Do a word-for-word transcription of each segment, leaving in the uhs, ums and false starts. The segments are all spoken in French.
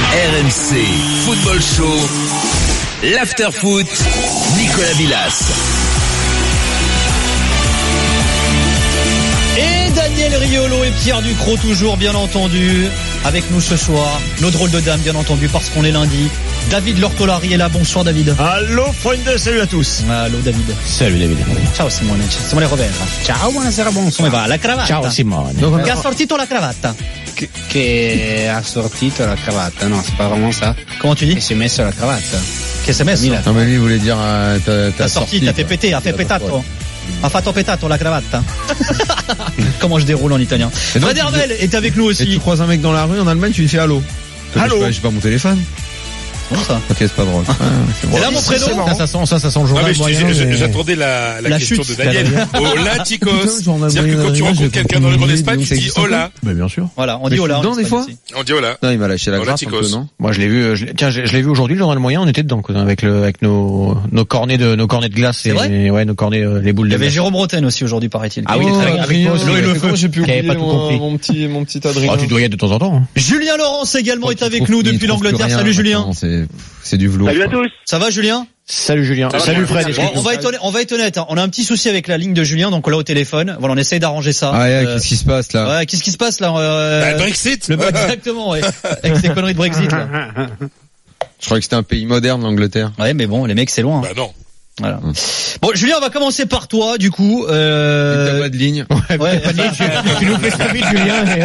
R M C Football Show, l'After Foot, Nicolas Villas. Et Daniel Riolo et Pierre Ducrot toujours bien entendu avec nous ce soir. Nos drôles de dames bien entendu parce qu'on est lundi. David Lortolari est là, bonsoir David. Allo Freunde, salut à tous. Allo David. Salut David. Ciao Simone, Simone Rovera. Ciao, buonasera, bonsoir. Come va la cravatta? Ciao Simone. Che ha sortito la cravatta? Che, che ha sortito la cravatta, no, c'est pas vraiment ça. Comment tu dis? Che si è messo la cravatta. Che si è messo? Non mais lui il voulait dire euh, t'as, t'as, t'as sorti, t'as fait péter, ha fait petato. Ha fatto petato la cravatta. Comment je déroule en italien. Fred Hermel est avec nous aussi. Et tu croises un mec dans la rue en Allemagne, tu lui fais allô. Allô. J'ai pas mon téléphone. Bon ça. Ok, c'est pas drôle. Ah, c'est bon. Et là mon prénom. Ça, ça sent, ça, ça sent le journal non, mais moyen. Je, je, mais... J'attendais la, la, la question chute, de Daniel. Hola chicos. C'est-à-dire que quand tu rencontres quelqu'un dans le grand espace, tu dis hola. Mais bien sûr. Voilà, on dit hola. Dedans des fois. On dit hola. Non, il m'a lâché la Hola, grâce un peu, non? Moi je l'ai vu, je, tiens, je, je l'ai vu aujourd'hui le journal moyen, on était dedans quoi, avec le, avec nos, nos cornets de, nos cornets de glace et, vrai ouais, nos cornets, euh, les boules Il de y avait glace. Jérôme Roten aussi aujourd'hui paraît-il. Ah oui, Oh, avec, avec Adrien, moi aussi, l'eau et le avec feu, eux, j'ai pu qui avait oublier pas tout mon, compris. mon petit, mon petit Adrien. Ah, tu dois y être de temps en temps. Hein. Julien Laurence également est avec nous depuis l'Angleterre. Rien, Salut Julien. C'est, c'est du velours. Salut à tous. Ça va Julien? Salut Julien. Ça va, Salut ça va, Fred. ça Bon, on va être honnête, on va être honnête, hein. On a un petit souci avec la ligne de Julien, donc on l'a au téléphone. Voilà, on essaye d'arranger ça. Ah ouais, Euh, qu'est-ce qui se passe là? Ouais, qu'est-ce qui se passe là euh, Bah, Brexit. le exactement, ouais. Avec ces conneries de Brexit là. Je croyais que c'était un pays moderne, l'Angleterre. Ouais, mais bon, les mecs, c'est loin. Bah non. Voilà. Bon, Julien, on va commencer par toi, du coup. Euh... T'as pas de ligne. Ouais, Ouais. pas de ligne, tu, tu nous fais ça vite Julien et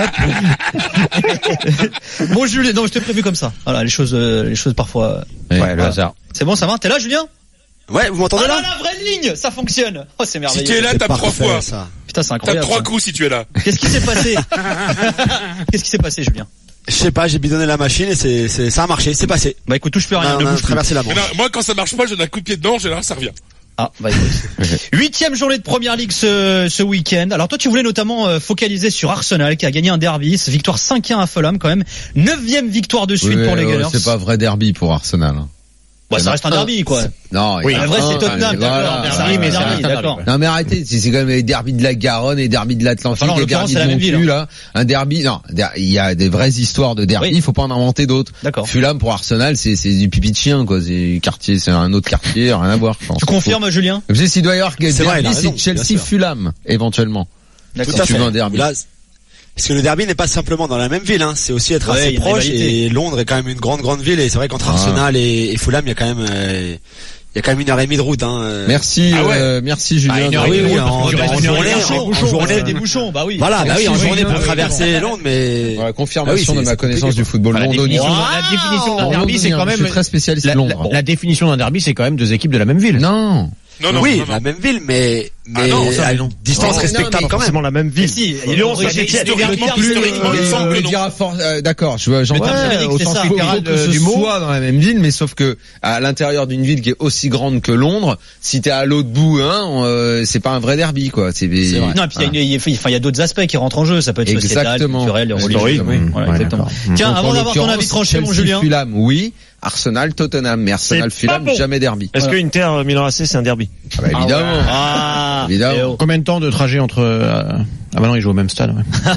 hop. Bon, Julien, non, je t'ai prévu comme ça. Voilà, les choses, euh, les choses parfois. Ouais, Ouais, le hasard. C'est bon, ça va? T'es là, Julien? Ouais, vous m'entendez Ah là? là, la vraie ligne, ça fonctionne. Oh, c'est Si merveilleux. tu es là, tape trois Parfait, fois. ça. Putain, c'est Tape incroyable. trois ça. coups si tu es là. Qu'est-ce qui s'est passé? Qu'est-ce qui s'est passé, Julien? Je sais pas, j'ai bidonné la machine et c'est, c'est, ça a marché, c'est passé. Bah écoute, touche plus à On rien, a, ne on a bouge plus. traversé la Mais Manche. non, moi, quand ça marche pas, je donne un coup de pied dedans, en général, ça revient. Ah, bah écoute. Huitième journée de Première Ligue ce, ce week-end. Alors toi, tu voulais notamment euh, focaliser sur Arsenal qui a gagné un derby. C'est victoire cinq un à Fulham quand même. Neuvième victoire de suite Oui, pour les ouais, Gunners. c'est pas vrai derby pour Arsenal. hein. Bah, ça reste un derby, quoi. Non, Oui. il y en a En vrai, un, c'est Tottenham, allez, voilà, d'accord. voilà, Derby, mais voilà. derby, d'accord. Non mais arrêtez, c'est, c'est quand même les derbys de la Garonne, les derbys de l'Atlantique, Enfin, en les l'occurrence, derbys c'est la de même ville, Montu, là. Un derby, non, der- il y a des vraies histoires de derby, Oui. il faut pas en inventer d'autres. D'accord. Fulham pour Arsenal, c'est, c'est du pipi de chien, quoi. C'est quartier, c'est un autre quartier, rien à voir. quoi. Tu confirmes, Julien? Je sais s'il doit y avoir que C'est vrai, il a derby, raison, c'est bien Chelsea sûr. Fulham, éventuellement. D'accord. Tout à tu fait. veux un derby. Là, parce que le derby n'est pas simplement dans la même ville, hein. C'est aussi être Ouais, il y assez a une proche rivalité. et Londres est quand même une grande, grande ville et c'est vrai qu'entre Ah. Arsenal et, et Fulham, il y a quand même, euh, il y a quand même une heure et demie de route, hein. euh. Merci, Ah ouais. euh, merci Julien. Ah, une heure Ah et oui, demie, oui, parce que en, tu restes en une heure et journée, demie, en, bouchon, en journée. Ouais, des bouchons, bah oui. Voilà, bah oui, en Merci, journée Julien. pour traverser Londres, mais Voilà, Ah confirmation oui, de c'est- ma c'est connaissance compliqué, du football Voilà, la londonien. définition, la définition d'un derby, c'est quand même, Je suis très spécialiste la, de Londres. la, la définition d'un derby, c'est quand même deux équipes de la même ville. Non. Non, non, oui, non, non. la même ville, mais, mais Ah non, ça, à non. distance Non, respectable non, mais quand même. Forcément la même Mais ville. si, il y a Lyon, des- ça, c'est- historiquement, le- historiquement, le- il me semble Je que veux non. dire à force, euh, d'accord, je vois, j'entends. terme juridique, au c'est sens ça. littéral Que ce du mot. soit Soit dans la même ville, mais sauf que à l'intérieur d'une ville qui est aussi grande que Londres, si t'es à l'autre bout, hein, euh, c'est pas un vrai derby, quoi. C'est, C'est vrai. Non, et puis il y a une- il y a, enfin, il y a d'autres aspects qui rentrent en jeu. Ça peut être sociétal, Exactement. culturel, religieux. Historique, oui. oui. Voilà, Ouais, exactement. d'accord. Tiens, Donc, avant en d'avoir ton l'occurrence, avis tranché, mon Chelsea, Julien. Fulham, oui. Arsenal, Tottenham, mais Arsenal, C'est Fulham, pas bon. jamais derby. Est-ce Voilà. que Inter Milan A C c'est un derby? Ah bah, évidemment. Ah, Évidemment. eh oh. Combien de temps de trajet entre euh, ah bah non, ils jouent au même stade. Ouais.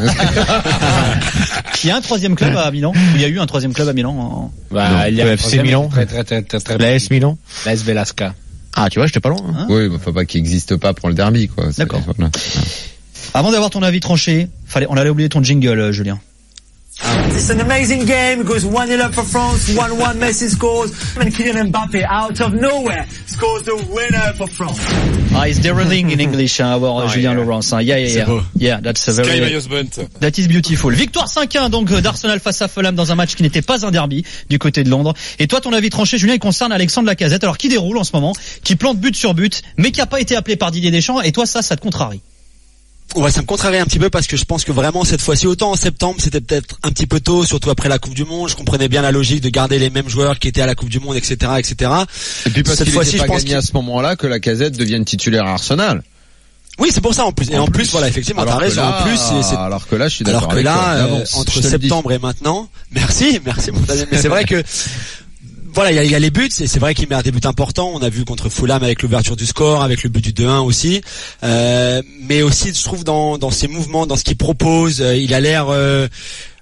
Il y a un troisième club à Milan. Il y a eu un troisième club à Milan. en- Bah, il y a Le un F C troisième, Milan. Très, très, très, très, très. La S Milan. La S Velasca. Ah, tu vois, j'étais pas loin. Hein. Hein Oui, bah, faut pas qu'il existe pas pour le derby, quoi. C'est- D'accord. voilà. Avant d'avoir ton avis tranché, fallait, on allait oublier ton jingle, euh, Julien. It's an amazing game. It goes one nil up for France, one one Messi scores, and Kylian Mbappe out of nowhere scores the winner for France. Ah, it's derailing in English, hein, avoir Ah, Julien yeah. Lawrence. Hein. Yeah, yeah, C'est yeah. beau. Yeah, that's a Sky very, my husband. that is beautiful. Victoire cinq un, donc, d'Arsenal face à Fulham dans un match qui n'était pas un derby du côté de Londres. Et toi, ton avis tranché, Julien, il concerne Alexandre Lacazette, alors qui déroule en ce moment, qui plante but sur but, mais qui a pas été appelé par Didier Deschamps. Et toi, ça, ça te contrarie. Ouais, ça me contrarie un petit peu parce que je pense que vraiment cette fois-ci, autant en septembre, c'était peut-être un petit peu tôt, surtout après la Coupe du Monde. Je comprenais bien la logique de garder les mêmes joueurs qui étaient à la Coupe du Monde, et cetera, et cetera. Et puis parce Cette qu'il fois-ci, n'était je pas pense gagné qu'il- à ce moment-là que la Lacazette devienne titulaire à Arsenal. Oui, c'est pour ça en plus. Et en, plus, voilà, effectivement, t'as Alors que raison. là- en plus, c'est, c'est- alors que là, je suis d'accord alors que avec là, toi. euh, D'avance, entre je te le dis. septembre et maintenant, merci, merci mon Daniel. Mais c'est vrai que voilà, il y a, il y a les buts, c'est, c'est vrai qu'il met des buts importants. On a vu contre Fulham avec l'ouverture du score, avec le but du deux un aussi. Euh, mais aussi, je trouve dans dans ses mouvements, dans ce qu'il propose, euh, il a l'air euh,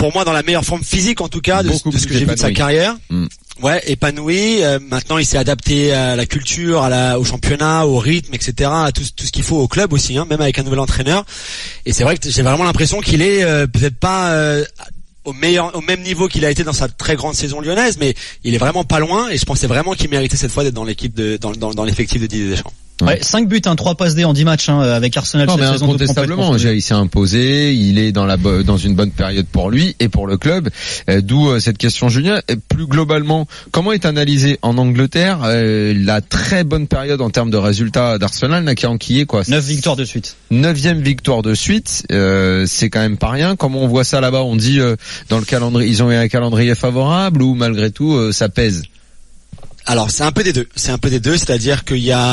pour moi dans la meilleure forme physique en tout cas de, de ce que j'ai vu de sa carrière. Mm. Ouais, épanoui. Euh, maintenant, il s'est adapté à la culture, à la, au championnat, au rythme, et cetera, à tout, tout ce qu'il faut au club aussi, hein, même avec un nouvel entraîneur. Et c'est vrai que j'ai vraiment l'impression qu'il est euh, peut-être pas euh, au meilleur, au même niveau qu'il a été dans sa très grande saison lyonnaise, mais il est vraiment pas loin. Et je pensais vraiment qu'il méritait cette fois d'être dans l'équipe de, dans, dans, dans l'effectif de Didier Deschamps. Ouais, cinq buts, hein, trois passes D en dix matchs hein, avec Arsenal non, cette mais saison. Incontestablement, il s'est imposé, il est dans la dans une bonne période pour lui et pour le club. Euh, D'où euh, cette question, Julien. Et plus globalement, comment est analysée en Angleterre euh, la très bonne période en termes de résultats d'Arsenal, là, qui a enquillé quoi Neuf victoires de suite. Neuvième victoire de suite, euh, c'est quand même pas rien. Comment on voit ça là-bas? On dit euh, dans le calendrier, ils ont eu un calendrier favorable ou malgré tout euh, ça pèse? Alors c'est un peu des deux. C'est un peu des deux, c'est-à-dire qu'il y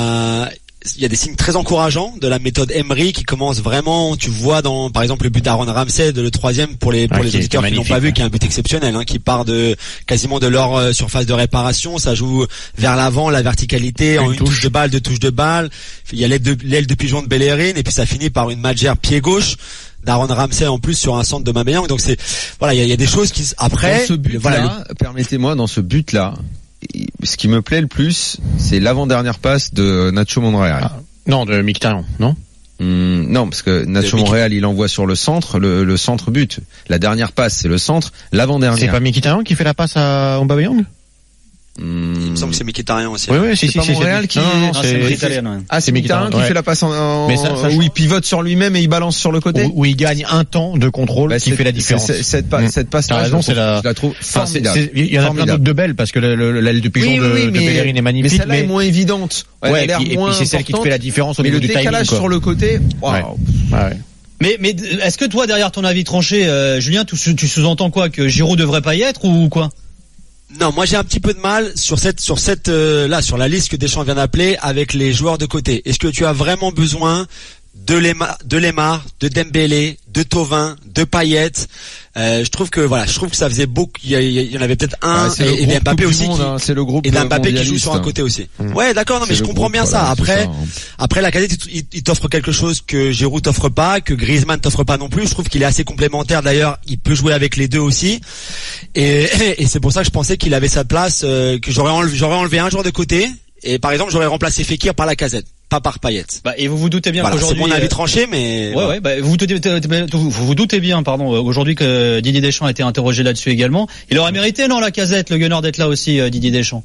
a il y a des signes très encourageants de la méthode Emery qui commence vraiment, tu vois dans par exemple le but d'Aaron Ramsey, de le troisième pour les pour ah, les auditeurs qui n'ont pas vu, qui est un but exceptionnel, hein, qui part de quasiment de leur euh, surface de réparation, ça joue vers l'avant, la verticalité, une en une touche. touche de balle, deux touches de balle. Il y a l'aile de l'aile de pigeon de Bellerin et puis ça finit par une Madjer pied gauche d'Aaron Ramsey en plus sur un centre de Aubameyang. Donc c'est voilà, il y a, il y a des choses qui après dans ce but voilà, là, le... permettez-moi dans ce but là. Ce qui me plaît le plus, c'est l'avant-dernière passe de Nacho Monreal. Ah, non, de Mkhitaryan, non hum, Non, parce que Nacho Monreal, il envoie sur le centre, le, le centre but. La dernière passe, c'est le centre. L'avant-dernière. C'est pas Mkhitaryan qui fait la passe à Aubameyang? Hum... Il me semble que c'est Mkhitaryan aussi. Oui, oui, si, c'est si, pas Monreal qui. Non, non, non, c'est Mkhitaryan. Ah, c'est Mkhitaryan qui ouais. fait la passe en, en... Mais ça, ça, où il pivote sur lui-même et il balance sur le côté. Où, où il gagne un temps de contrôle bah, qui fait la différence. C'est, cette, passe, mmh. cette passe, t'as raison, c'est la. Je la trouve formidable. Il y en a plein d'autres de belles parce que l'aile de pigeon oui, oui, oui, de, de Bellerin est magnifique. Mais celle-là mais... est moins évidente. Ouais, ouais, et, puis, et puis c'est celle qui te fait la différence au niveau du timing. Mais le décalage sur le côté. Waouh. Mais, mais est-ce que toi, derrière ton avis tranché, euh, Julien, tu, tu sous-entends quoi, que Giroud devrait pas y être ou quoi? Non, moi j'ai un petit peu de mal sur cette sur cette euh, là sur la liste que Deschamps vient d'appeler avec les joueurs de côté. Est-ce que tu as vraiment besoin de Lemar, de Lemar, de Dembélé, de Thauvin, de Payet? Euh, je trouve que voilà, je trouve que ça faisait beaucoup. Il y, il y en avait peut-être un ah, et, et Mbappé aussi. Monde, qui, hein, c'est le groupe et Mbappé qui joue sur un côté aussi. Mmh. Ouais, d'accord, non mais je comprends groupe, bien voilà, ça. Après, ça, hein. après la Lacazette, il, il t'offre quelque chose que Giroud t'offre pas, que Griezmann t'offre pas non plus. Je trouve qu'il est assez complémentaire. D'ailleurs, il peut jouer avec les deux aussi. Et, et c'est pour ça que je pensais qu'il avait sa place, euh, que j'aurais enlevé, j'aurais enlevé un joueur de côté. Et par exemple, j'aurais remplacé Fekir par Lacazette, pas par Payet. Bah, et vous vous doutez bien voilà, qu'aujourd'hui, c'est mon avis tranché, mais ouais, voilà. ouais, bah, vous vous doutez, vous vous doutez bien, pardon, aujourd'hui que Didier Deschamps a été interrogé là-dessus également. Il aurait mérité, non, Lacazette, le gunner, d'être là aussi, Didier Deschamps.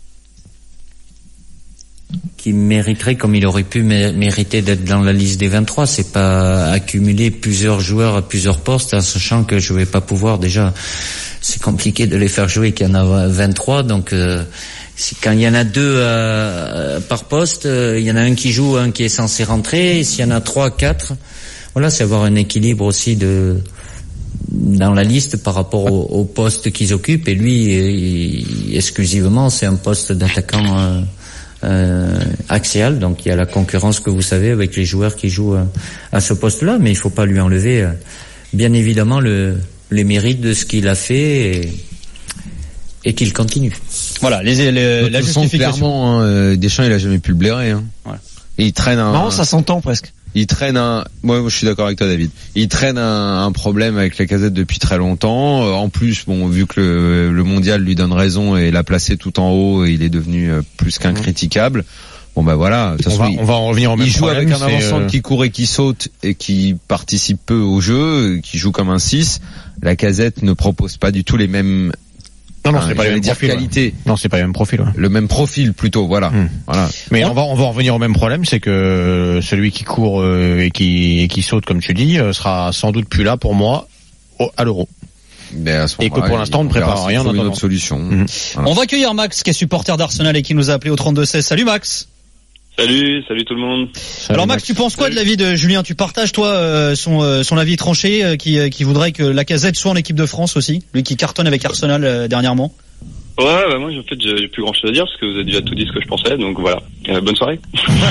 Qui mériterait, comme il aurait pu mériter d'être dans la liste des vingt-trois. C'est pas accumuler plusieurs joueurs à plusieurs postes, en sachant que je vais pas pouvoir déjà. C'est compliqué de les faire jouer, qu'il y en a vingt-trois, donc. Euh, Quand il y en a deux euh, par poste, euh, il y en a un qui joue, un qui est censé rentrer. Et s'il y en a trois, quatre, voilà, c'est avoir un équilibre aussi de dans la liste par rapport au, au poste qu'ils occupent. Et lui, il, exclusivement, c'est un poste d'attaquant euh, euh, axial. Donc il y a la concurrence que vous savez avec les joueurs qui jouent euh, à ce poste-là, mais il faut pas lui enlever, euh, bien évidemment, le, les mérites de ce qu'il a fait. Et, et qu'il continue. Voilà, les, les la justification. Clairement, hein, Deschamps, il a jamais pu le blairer. Hein. Ouais. Et il traîne un. Non, ça s'entend presque. Il traîne un. Moi, je suis d'accord avec toi, David. Il traîne un, un problème avec la Lacazette depuis très longtemps. En plus, bon, vu que le, le mondial lui donne raison et l'a placé tout en haut, il est devenu plus qu'un critiquable. Bon bah voilà. On, va, on va en revenir au même il joue problème, avec un avant-centre euh... qui court et qui saute et qui participe peu au jeu, qui joue comme un six. La Lacazette ne propose pas du tout les mêmes. Non, non, c'est pas le même profil. Qualité. Ouais. Non, c'est pas le même profil. Ouais. Le même profil plutôt, voilà. Hum. Voilà. Mais on va on va en revenir au même problème, c'est que celui qui court euh, et qui et qui saute, comme tu dis, euh, sera sans doute plus là pour moi au, à l'Euro. Ben et que pour l'instant on ne prépare rien. Une autre solution. Mmh. Voilà. On va accueillir Max, qui est supporter d'Arsenal et qui nous a appelé au trente-deux seize. Salut Max. Salut, salut tout le monde. Salut Alors Max, Max, tu penses quoi de l'avis de Julien? Tu partages toi euh, son euh, son avis tranché, euh, qui euh, qui voudrait que Lacazette soit en équipe de France aussi, lui qui cartonne avec Arsenal euh, dernièrement. Ouais, bah moi en fait j'ai plus grand chose à dire parce que vous avez déjà tout dit ce que je pensais, donc voilà. Euh, bonne soirée.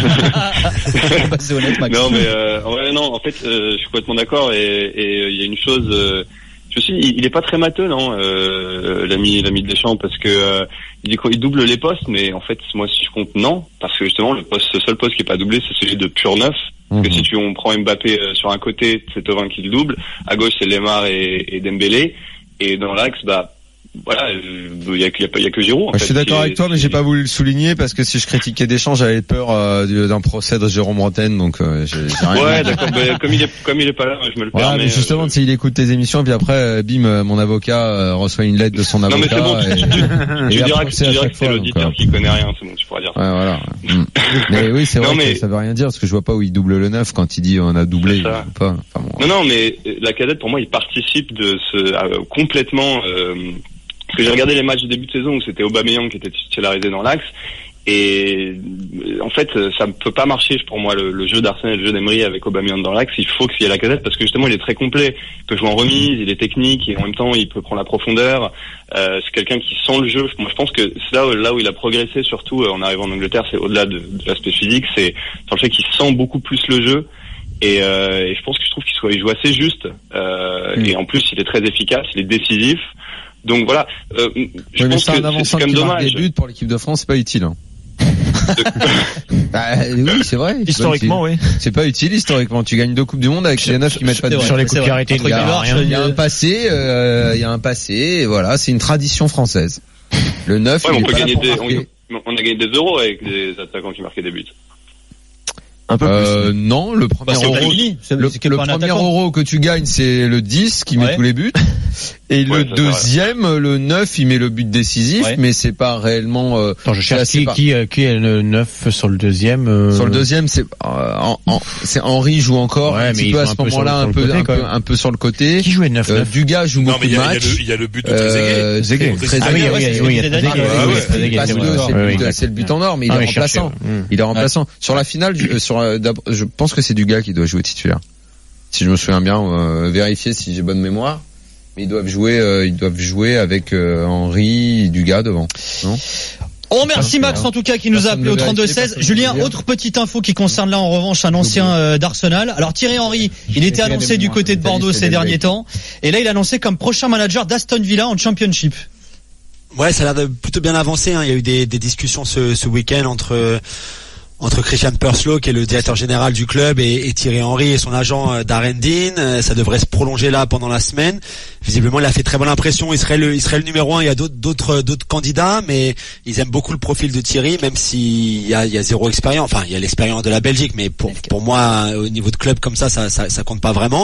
bah, c'est honnête, Max. Non mais euh, ouais, non, en fait euh, je suis complètement d'accord et il y a une chose. Euh, Je suis, il est pas très matheux, non, euh, l'ami, l'ami de Deschamps, parce que euh, il dit qu'il double les postes, mais en fait, moi, si je compte, non, parce que justement, le poste, le seul poste qui est pas doublé, c'est celui de pur neuf, Parce que si tu on prend Mbappé euh, sur un côté, c'est Thauvin qui le double. À gauche, c'est Lemar et, et Dembélé. Et dans l'axe, bah voilà, il y a, y, a, y a que Giroud. En ouais, fait, je suis d'accord qui avec est, toi, mais j'ai pas voulu le souligner parce que si je critiquais Deschamps, j'avais peur euh, d'un procès de Jérôme Bretagne, donc euh, j'ai, j'ai rien. Ouais, d'accord. bah, comme il est comme il est pas là, je me le ouais, permets. mais justement, euh... s'il écoute tes émissions, puis après, euh, bim, euh, mon avocat euh, reçoit une lettre de son avocat. Non mais c'est bon. Tu, et, tu, tu, tu diras que, tu diras que c'est fois, l'auditeur donc, qui connaît rien. C'est bon, tu pourras dire ça. Ouais, voilà. Mais oui, c'est vrai non, mais... que ça veut rien dire parce que je vois pas où il double le neuf quand il dit on a doublé. Il pas. Enfin, bon. Non, non, mais la Casette pour moi, il participe de ce euh, complètement. Euh, Parce que j'ai regardé les matchs de début de saison où c'était Aubameyang qui était titularisé dans l'axe et en fait ça ne peut pas marcher pour moi le, le jeu d'Arsenal, le jeu d'Emery avec Aubameyang dans l'axe. Il faut qu'il y ait la Casette parce que justement il est très complet, il peut jouer en remise, il est technique et en même temps il peut prendre la profondeur. Euh, c'est quelqu'un qui sent le jeu. Moi je pense que c'est là où, là où il a progressé surtout en arrivant en Angleterre, c'est au-delà de, de l'aspect physique, c'est sur le fait qu'il sent beaucoup plus le jeu. Et, euh, et je pense que je trouve qu'il soit, il joue assez juste euh, mmh. et en plus il est très efficace, il est décisif. Donc voilà, euh, je oui, pense c'est que un avançant c'est quand même qui marque dommage. des buts pour l'équipe de France, c'est pas utile. Hein. bah, oui, c'est vrai. Historiquement, c'est oui. C'est pas utile historiquement. Tu gagnes deux coupes du monde avec les neufs qui mettent pas de buts. Sur les coups de pied arrêtés, il y a, il y a un passé, euh, il y a un passé. Et voilà, c'est une tradition française. Le neuf, ouais, il on peut est pas gagner là pour des, marquer. on, on a gagné des euros avec des attaquants qui marquaient des buts. Un peu euh, plus. Non, le premier bah, euro, c'est le, c'est le premier euro que tu gagnes, c'est le dix qui met ouais. tous les buts. Et ouais, le deuxième, le neuf, il met le but décisif, ouais. mais c'est pas réellement. Euh, Attends, je cherche qui, pas... qui, qui est le neuf sur le deuxième. Euh... Sur le deuxième, c'est euh, en, en, c'est Henry joue encore ouais, un petit peu à ce moment-là, un peu, un peu, un peu sur le côté. Qui jouait neuf euh, Dugas joue non, beaucoup de matchs. Il y a le but de Trezeguet. C'est le but en or, mais il est remplaçant. Il est remplaçant. Sur la finale, sur, je pense que c'est Dugas qui doit jouer titulaire. Si je me souviens bien, euh, vérifier si j'ai bonne mémoire. Mais ils doivent jouer, euh, ils doivent jouer avec euh, Henry, Dugas devant. Non. On remercie Max en tout cas qui nous a appelé au trente-deux seize. Julien, autre petite info qui concerne là en revanche un ancien euh, d'Arsenal. Alors Thierry Henry, il était annoncé du côté de Bordeaux ces derniers temps, et là il est annoncé comme prochain manager d'Aston Villa en Championship. Ouais, ça a l'air de plutôt bien avancer. Hein. Il y a eu des, des discussions ce, ce week-end entre entre Christian Purslow, qui est le directeur général du club, et, et Thierry Henry et son agent euh, Darren Dean. Euh, ça devrait se prolonger là pendant la semaine. Visiblement, il a fait très bonne impression. Il serait le, il serait le numéro un. Il y a d'autres, d'autres, d'autres candidats, mais ils aiment beaucoup le profil de Thierry, même s'il y a, il y a zéro expérience. Enfin, il y a l'expérience de la Belgique, mais pour, pour moi, au niveau de club comme ça, ça, ça, ça compte pas vraiment.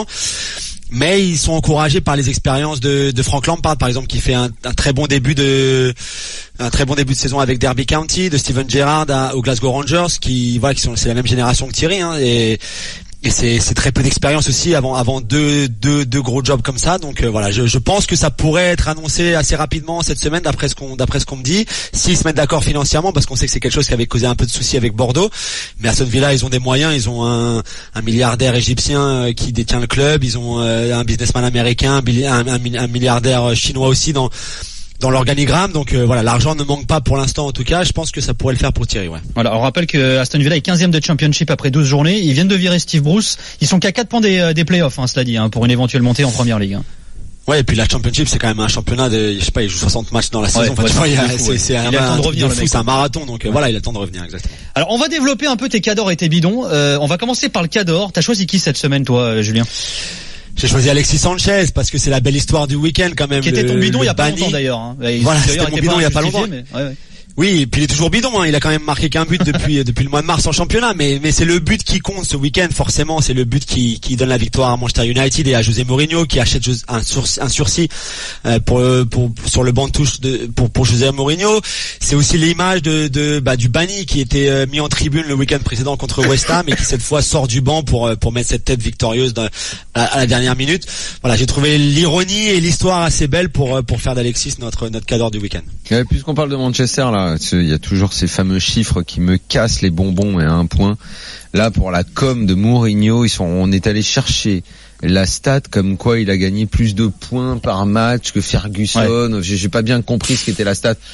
Mais ils sont encouragés par les expériences de, de Frank Lampard, par exemple, qui fait un, un très bon début de un très bon début de saison avec Derby County, de Steven Gerrard à, aux Glasgow Rangers, qui voilà, qui sont c'est la même génération que Thierry, hein, et et c'est c'est très peu d'expérience aussi avant avant deux deux deux gros jobs comme ça. Donc euh, voilà, je je pense que ça pourrait être annoncé assez rapidement cette semaine d'après ce qu'on d'après ce qu'on me dit, s'ils se mettent d'accord financièrement, parce qu'on sait que c'est quelque chose qui avait causé un peu de soucis avec Bordeaux. Mais Aston Villa, ils ont des moyens, ils ont un un milliardaire égyptien qui détient le club, ils ont euh, un businessman américain, un, un, un milliardaire chinois aussi dans dans l'organigramme, donc euh, voilà, l'argent ne manque pas pour l'instant en tout cas. Je pense que ça pourrait le faire pour Thierry. Ouais. Voilà, on rappelle que Aston Villa est quinzième de Championship après douze journées. Ils viennent de virer Steve Bruce. Ils sont qu'à quatre points des, des playoffs, hein, cela dit, hein, pour une éventuelle montée en Première Ligue. Hein. Ouais, et puis la Championship, c'est quand même un championnat de, je sais pas, il joue soixante matchs dans la saison. Ouais, enfin, ouais, tu vois, il y a, fou, c'est, ouais. c'est il un, a le temps de revenir, de fou, c'est un marathon, donc ouais. Voilà, il a le temps de revenir, exactement. Alors, on va développer un peu tes cadors et tes bidons. Euh, on va commencer par le cador. T'as choisi qui cette semaine, toi, Julien? J'ai choisi Alexis Sanchez parce que c'est la belle histoire du week-end quand même. Qui était ton bidon il y a pas Banni. longtemps d'ailleurs. Hein. Voilà, c'était mon bidon il y a pas longtemps. Mais... Ouais, ouais. Oui, et puis il est toujours bidon, hein. Il a quand même marqué qu'un but depuis depuis le mois de mars en championnat, mais mais c'est le but qui compte ce week-end forcément, c'est le but qui qui donne la victoire à Manchester United et à José Mourinho qui achète un sursis, un sursis euh, pour pour sur le banc de touche de pour pour José Mourinho. C'est aussi l'image de de bah du Banni qui était euh, mis en tribune le week-end précédent contre West Ham et qui cette fois sort du banc pour pour mettre cette tête victorieuse dans, à, à la dernière minute. Voilà, j'ai trouvé l'ironie et l'histoire assez belle pour pour faire d'Alexis notre notre cadre du week-end. Ouais, puisqu'on parle de Manchester là, il y a toujours ces fameux chiffres qui me cassent les bonbons et à un point. Là, pour la com de Mourinho, ils sont, on est allé chercher la stat comme quoi il a gagné plus de points par match que Ferguson. Ouais. J'ai, j'ai pas bien compris ce qu'était la stat.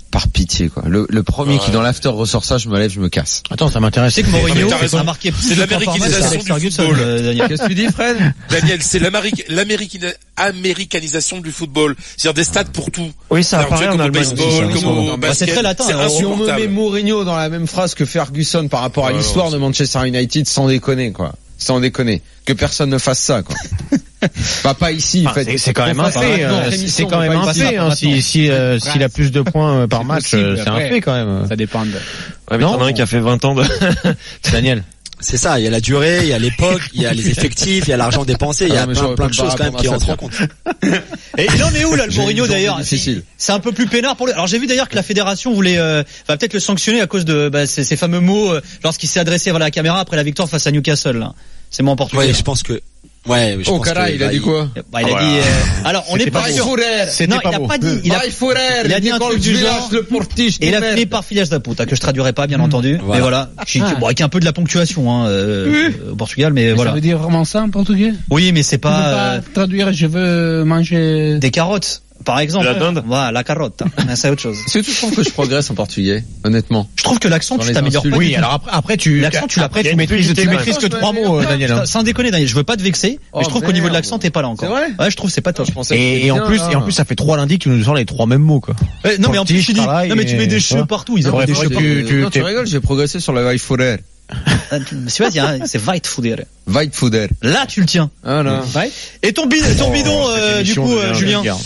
par pitié quoi. Le, le premier Ouais. qui dans l'after ressort ça, je me lève, je me casse. Attends, ça m'intéresse. C'est que Mourinho t'as raison. a marqué plus C'est de l'américanisation points par match du qu'Alex Ferguson, football. euh, Daniel. Qu'est-ce que tu dis Fred? Daniel, c'est l'améric- l'américani- américanisation du football. C'est-à-dire des stats pour tout. Oui, ça Alors, tu apparaît sais, en comme au Allemagne. baseball, aussi, ça, comme en ce moment. au Bah, basket. c'est très latin, C'est hein. Si on me met insupportable. Mourinho dans la même phrase que Ferguson par rapport à Ouais, l'histoire non, de Manchester United, sans déconner quoi. Sans déconner. Que personne ne fasse ça quoi. Bah pas ici, en Enfin, fait. c'est- c'est quand même un Faut fait. faire euh, notre C'est émission, c'est quand mais même pas un ici. fait. hein. Si si euh, s'il a plus de points euh, par C'est match, possible, euh, c'est un après. fait quand même. Ça dépend de... Ouais, mais t'en as un qui a fait vingt ans de... Daniel. C'est ça, il y a la durée, il y a l'époque, il y a les effectifs, il y a l'argent dépensé, il y a Ah, mais plein, j'aurais plein pas de me choses quand même répondre qui à ça, rentrent en compte. Et il en est où là le J'ai Mourinho une journée d'ailleurs? difficile. C'est un peu plus peinard pour lui. Alors j'ai vu d'ailleurs que la fédération voulait euh, va peut-être le sanctionner à cause de bah, ces, ces fameux mots euh, lorsqu'il s'est adressé à la caméra après la victoire face à Newcastle. Là. C'est moi en portugais. Ouais, je pense que ouais, je Oh pense cara, que, il a bah, dit quoi? Bah, il a dit. euh, alors on n'est pas sûr. C'était Non, pas il a beau. pas dit. Il a, il a dit un truc du genre. Et il a fini par filias da puta que je traduirais pas bien entendu. Voilà. Mais voilà, qui, qui- bon, avec un peu de la ponctuation hein, euh, au Portugal, mais Mais voilà. Ça veut dire vraiment ça en portugais? Oui, mais c'est Tu peux pas, pas euh, traduire, je veux manger... des carottes, par exemple. De la dinde. Voilà, la carotte. hein. C'est autre chose. Est-ce que tu trouves que je progresse en portugais, honnêtement? Je trouve que l'accent, Dans tu les t'améliores pas. insultes. du Oui, tout. alors après, après tu L'accent, tu l'as après pas. tu maîtrises, tu quand maîtrises que trois mots, euh, Daniel. hein. Sans déconner, Daniel, je veux pas te vexer, mais Oh, je trouve qu'au niveau de merde. l'accent, t'es pas là encore. C'est vrai Ouais, je trouve que c'est pas top. Je pensais que Et, c'était et en bien, plus, là. et en plus, ça fait trois lundis que tu nous sors les trois mêmes mots, quoi. Eh, non, mais en plus, Portige, tu dis, travail non, mais tu mets des et- cheveux voilà. partout, ils ont Bref, des moi, cheveux tu- partout. tu- non, tu t'es- rigoles, j'ai progressé sur le Weitfuder. Ah, tu- C'est vrai, hein, c'est Weitfuder. Weitfuder. Là, tu le tiens. Voilà. Et ton bidon, ton bidon, Oh, cette euh, du émission coup, devient euh, Julien. vulgaire.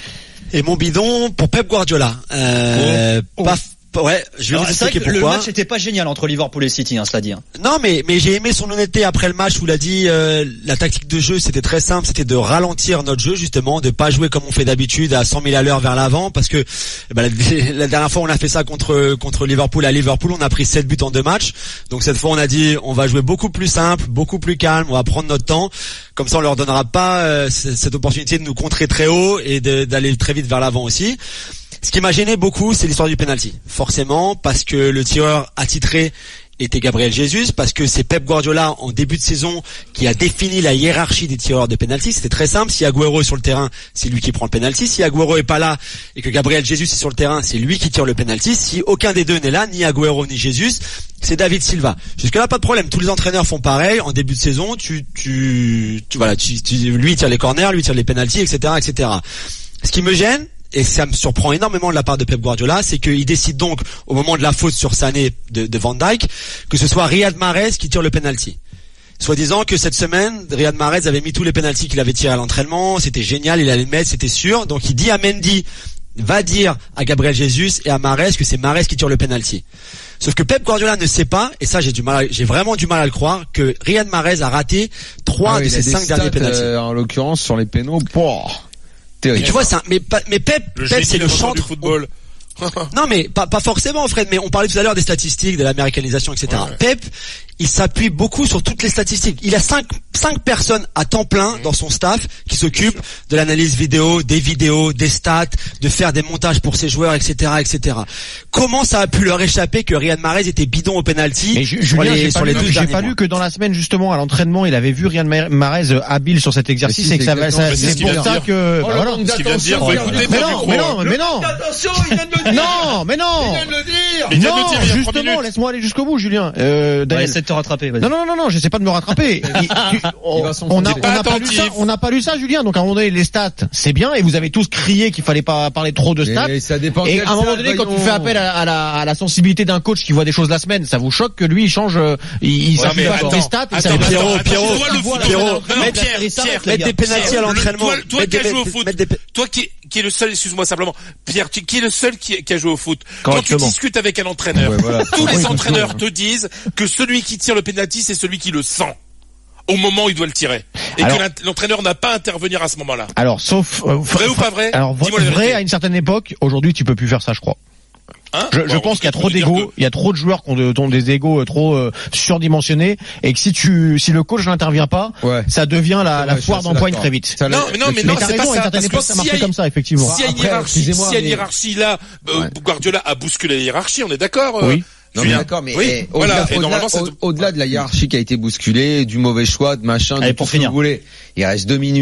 Et mon bidon pour Pep Guardiola. Euh, pas, ouais, je vais Alors, vous c'est vrai expliquer que le pourquoi. match était pas génial entre Liverpool et City, hein, cela dit. hein. Non, mais mais j'ai aimé son honnêteté après le match où il a dit euh, la tactique de jeu c'était très simple, c'était de ralentir notre jeu justement, de pas jouer comme on fait d'habitude à cent mille à l'heure vers l'avant parce que bah, la, la dernière fois on a fait ça contre contre Liverpool à Liverpool, on a pris sept buts en deux matchs. Donc cette fois on a dit on va jouer beaucoup plus simple, beaucoup plus calme, on va prendre notre temps. Comme ça on leur donnera pas euh, c- cette opportunité de nous contrer très haut et de- d'aller très vite vers l'avant aussi. Ce qui m'a gêné beaucoup, c'est l'histoire du penalty. Forcément, parce que le tireur attitré était Gabriel Jesus, parce que c'est Pep Guardiola en début de saison qui a défini la hiérarchie des tireurs de penalty. C'était très simple. Si Agüero est sur le terrain, c'est lui qui prend le penalty. Si Agüero est pas là et que Gabriel Jesus est sur le terrain, c'est lui qui tire le penalty. Si aucun des deux n'est là, ni Agüero ni Jesus, c'est David Silva. Jusque là, pas de problème. Tous les entraîneurs font pareil. En début de saison, tu, tu, tu voilà, tu, tu, lui il tire les corners, lui il tire les penalties, et cetera, et cetera. Ce qui me gêne, et ça me surprend énormément de la part de Pep Guardiola, c'est qu'il décide donc, au moment de la faute sur Sané de, de Van Dijk, que ce soit Riyad Mahrez qui tire le penalty. Soit disant que cette semaine, Riyad Mahrez avait mis tous les penaltys qu'il avait tirés à l'entraînement, c'était génial, il allait le mettre, c'était sûr. Donc il dit à Mendy, va dire à Gabriel Jesus et à Mahrez que c'est Mahrez qui tire le penalty. Sauf que Pep Guardiola ne sait pas, et ça j'ai du mal, à- j'ai vraiment du mal à le croire, que Riyad Mahrez a raté trois Ah oui, de il a ses des cinq derniers stats, penaltys. euh, en l'occurrence sur les pénaux. Pouah, Mais terrible. tu vois, c'est un- mais, pas- mais Pep, Le Pep génie c'est le inventeur chantre du football. Non mais pas, pas forcément Fred, mais on parlait tout à l'heure des statistiques, de l'américanisation, et cetera. Ouais. Pep, il s'appuie beaucoup sur toutes les statistiques. Il a cinq, cinq personnes à temps plein dans son staff qui s'occupent de l'analyse vidéo, des vidéos, des stats, de faire des montages pour ses joueurs, et cetera, et cetera. Comment ça a pu leur échapper que Riyad Mahrez était bidon au penalty Mais Ju- sur Julien, les, j'ai sur pas, les lu, douze j'ai derniers pas mois. lu que dans la semaine justement à l'entraînement, il avait vu Riyad Mahrez euh, habile sur cet exercice Mais si, et que ça c'est va, ça- exactement- c'est c'est ce qu'il pour vient de ça dire. que Oh, bah le voilà. manque Ce qu'il vient de dire, d'attention, faut écouter Mais pas non, du mais micro, non, hein. mais non. Attention, il vient de le dire. Non, mais non. Il vient de le dire. Il vient de le Non, dire il y a trois justement, minutes. laisse-moi aller jusqu'au bout, Julien. Euh, Ouais, Daniel. essaie de te rattraper. vas-y. Non, non, non, non, j'essaie pas de me rattraper. Il- tu- on va on s'enfoncer. a, on n'a pas lu Attentif. ça, on n'a pas lu ça, Julien. Donc à un moment donné, les stats, c'est bien, et vous avez tous crié qu'il fallait pas parler trop de stats. Mais ça dépend. Et quel à un moment stade, donné, quand tu voyons. fais appel à, à la, à la sensibilité d'un coach qui voit des choses la semaine, ça vous choque que lui il change, euh, il, il Ouais, s'appuie mais pas sur attends, des stats. et ça attends, va- Pierrot, attends, Pierrot, attends, toi, le foot- Pierrot, non, non, mettre- Pierre, il s'arrête, Pierre, les Mettre gars. des penaltys à Pierre, l'entraînement. le- Toi, toi Mettre qui as des- joué au foot, mettre des pe- toi qui, qui est le seul, excuse-moi simplement, Pierre, tu- qui est le seul qui, qui a joué au foot. Quand tu Correctement. discutes avec un entraîneur, Ouais, voilà. tous les Oui, entraîneurs c'est te disent que celui qui tire le penalty, c'est celui qui le sent. Au moment où il doit le tirer. Et Alors- que l'int- l'entraîneur n'a pas à intervenir à ce moment-là. Alors, sauf euh, Vrai ou pas vrai? Alors Dis-moi la vrai vérité. à une certaine époque. Aujourd'hui, tu peux plus faire ça, je crois. Hein Je, je Bon, pense qu'il y a on trop peut dire d'égos, il y a trop de joueurs qui ont, de- qui ont des égos euh, trop euh, surdimensionnés, et que si tu, si le coach n'intervient pas, Ouais. ça devient la, Ouais, la je foire suis d'empoigne d'accord. très vite. Ça, Non, là- mais non, mais Mais non, t'as c'est raison, pas à une ça. certaine Parce époque, que ça s'il y a marchait une- comme ça, effectivement. S'il y a une Après, hiérarchie, excusez-moi, s'il y a une mais- hiérarchie là, euh, Ouais. Guardiola a bousculé la hiérarchie, on est d'accord? euh, Oui. Non, mais Julien d'accord, mais Oui, eh, voilà, au-delà, et normalement, au-delà, c'est- au- au-delà de la hiérarchie qui a été bousculée, du mauvais choix, de machin, de Allez, tout pour ce que finir. vous voulez. Il reste deux minutes.